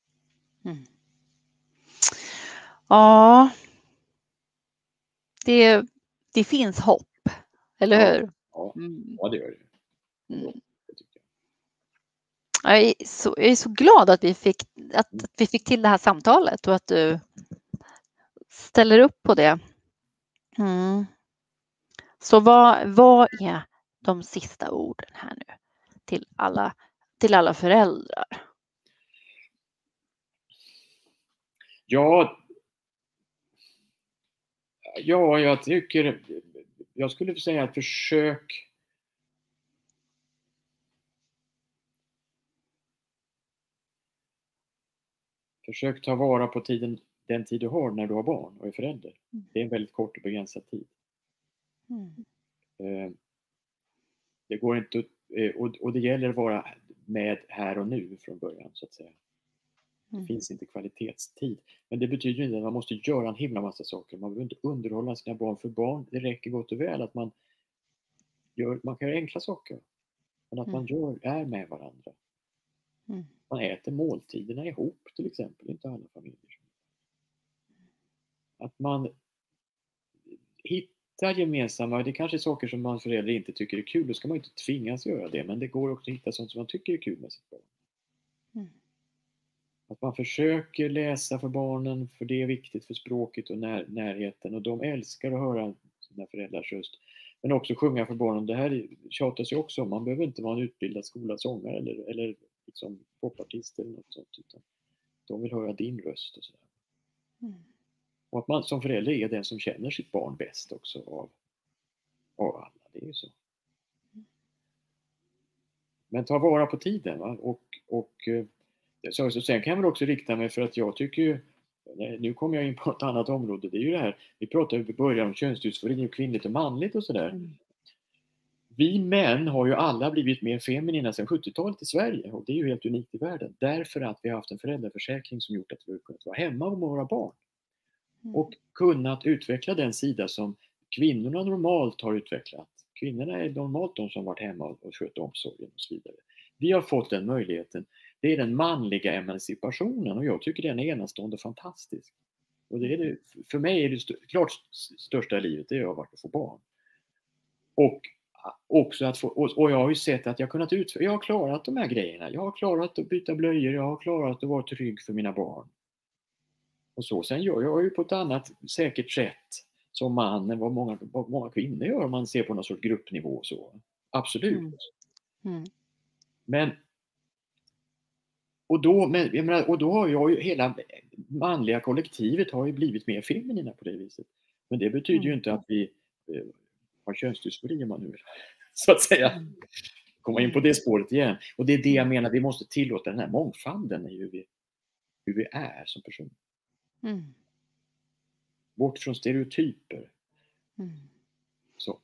Ja, det finns hopp, eller hur? Ja, det gör det. Det tycker jag. Jag är så glad att vi fick till det här samtalet och att du ställer upp på det. Så vad är de sista orden här nu till alla föräldrar? Ja, jag tycker, jag skulle säga att försök ta vara på den tid du har när du har barn och är förälder. Det är en väldigt kort och begränsad tid. Det går inte, och det gäller att vara med här och nu från början, så att säga. Det finns inte kvalitetstid. Men det betyder inte att man måste göra en himla massa saker. Man behöver inte underhålla sina barn. För barn, det räcker gott och väl att man kan göra enkla saker. Men att man är med varandra. Man äter måltiderna ihop till exempel, inte alla familjer. Att man hittar gemensamma, det kanske är saker som man föräldrar inte tycker är kul, då ska man inte tvingas göra det, men det går också att hitta sånt som man tycker är kul med sitt barn. Att man försöker läsa för barnen, för det är viktigt för språket och närheten, och de älskar att höra sina föräldrars röst. Men också sjunga för barnen, det här tjatas ju också om, man behöver inte vara en utbildad skolasångare eller liksom popartist eller något sånt, utan de vill höra din röst och sådär. Och att man som förälder är den som känner sitt barn bäst också av alla, det är ju så. Men ta vara på tiden, va? Så sen kan jag väl också rikta mig, för att jag tycker ju, nu kommer jag in på ett annat område, det är ju det här, vi pratade i början om könsdysfori och kvinnligt och manligt och sådär. Vi män har ju alla blivit mer feminina sedan 70-talet i Sverige, och det är ju helt unikt i världen, därför att vi har haft en föräldraförsäkring som gjort att vi har kunnat vara hemma med våra barn. Och kunnat utveckla den sida som kvinnorna normalt har utvecklat. Kvinnorna är normalt de som varit hemma och skött omsorgen och så vidare. Vi har fått den möjligheten. Det är den manliga emancipationen, och jag tycker den är enastående fantastisk. Och det är det, för mig är det klart största i livet, det är att få barn. Och också att få, och jag har ju sett att jag har klarat de här grejerna. Jag har klarat att byta blöjor, jag har klarat att vara trygg för mina barn. Och så. Sen gör jag ju på ett annat säkert sätt som man än vad många kvinnor gör om man ser på någon sorts gruppnivå och så. Absolut. Men då har jag ju hela manliga kollektivet har ju blivit mer feminina på det viset. Men det betyder ju inte att vi har könsdysfori, om man nu vill, så att säga. Komma in på det spåret igen. Och det är det jag menar, vi måste tillåta den här mångfalden i hur vi är som person. Bort från stereotyper. Så.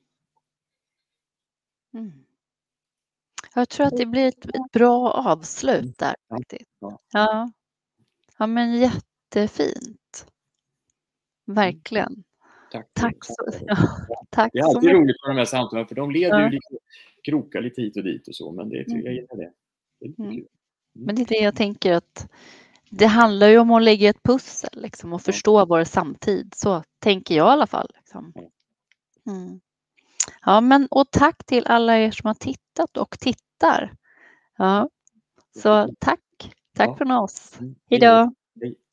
Jag tror att det blir ett bra avslut där faktiskt. Ja, men jättefint. Verkligen. Tack så mycket. Det är alltid roligt för de här samtalen, för de leder ju lite krokar lite hit och dit och så, men jag gillar det. Det är lite kul. Men det är det jag tänker, att det handlar ju om att lägga ett pussel liksom, och förstå vår samtid. Så tänker jag i alla fall. Liksom. Ja, och tack till alla er som har tittat och tittar. Ja. Så tack från oss. Hej då.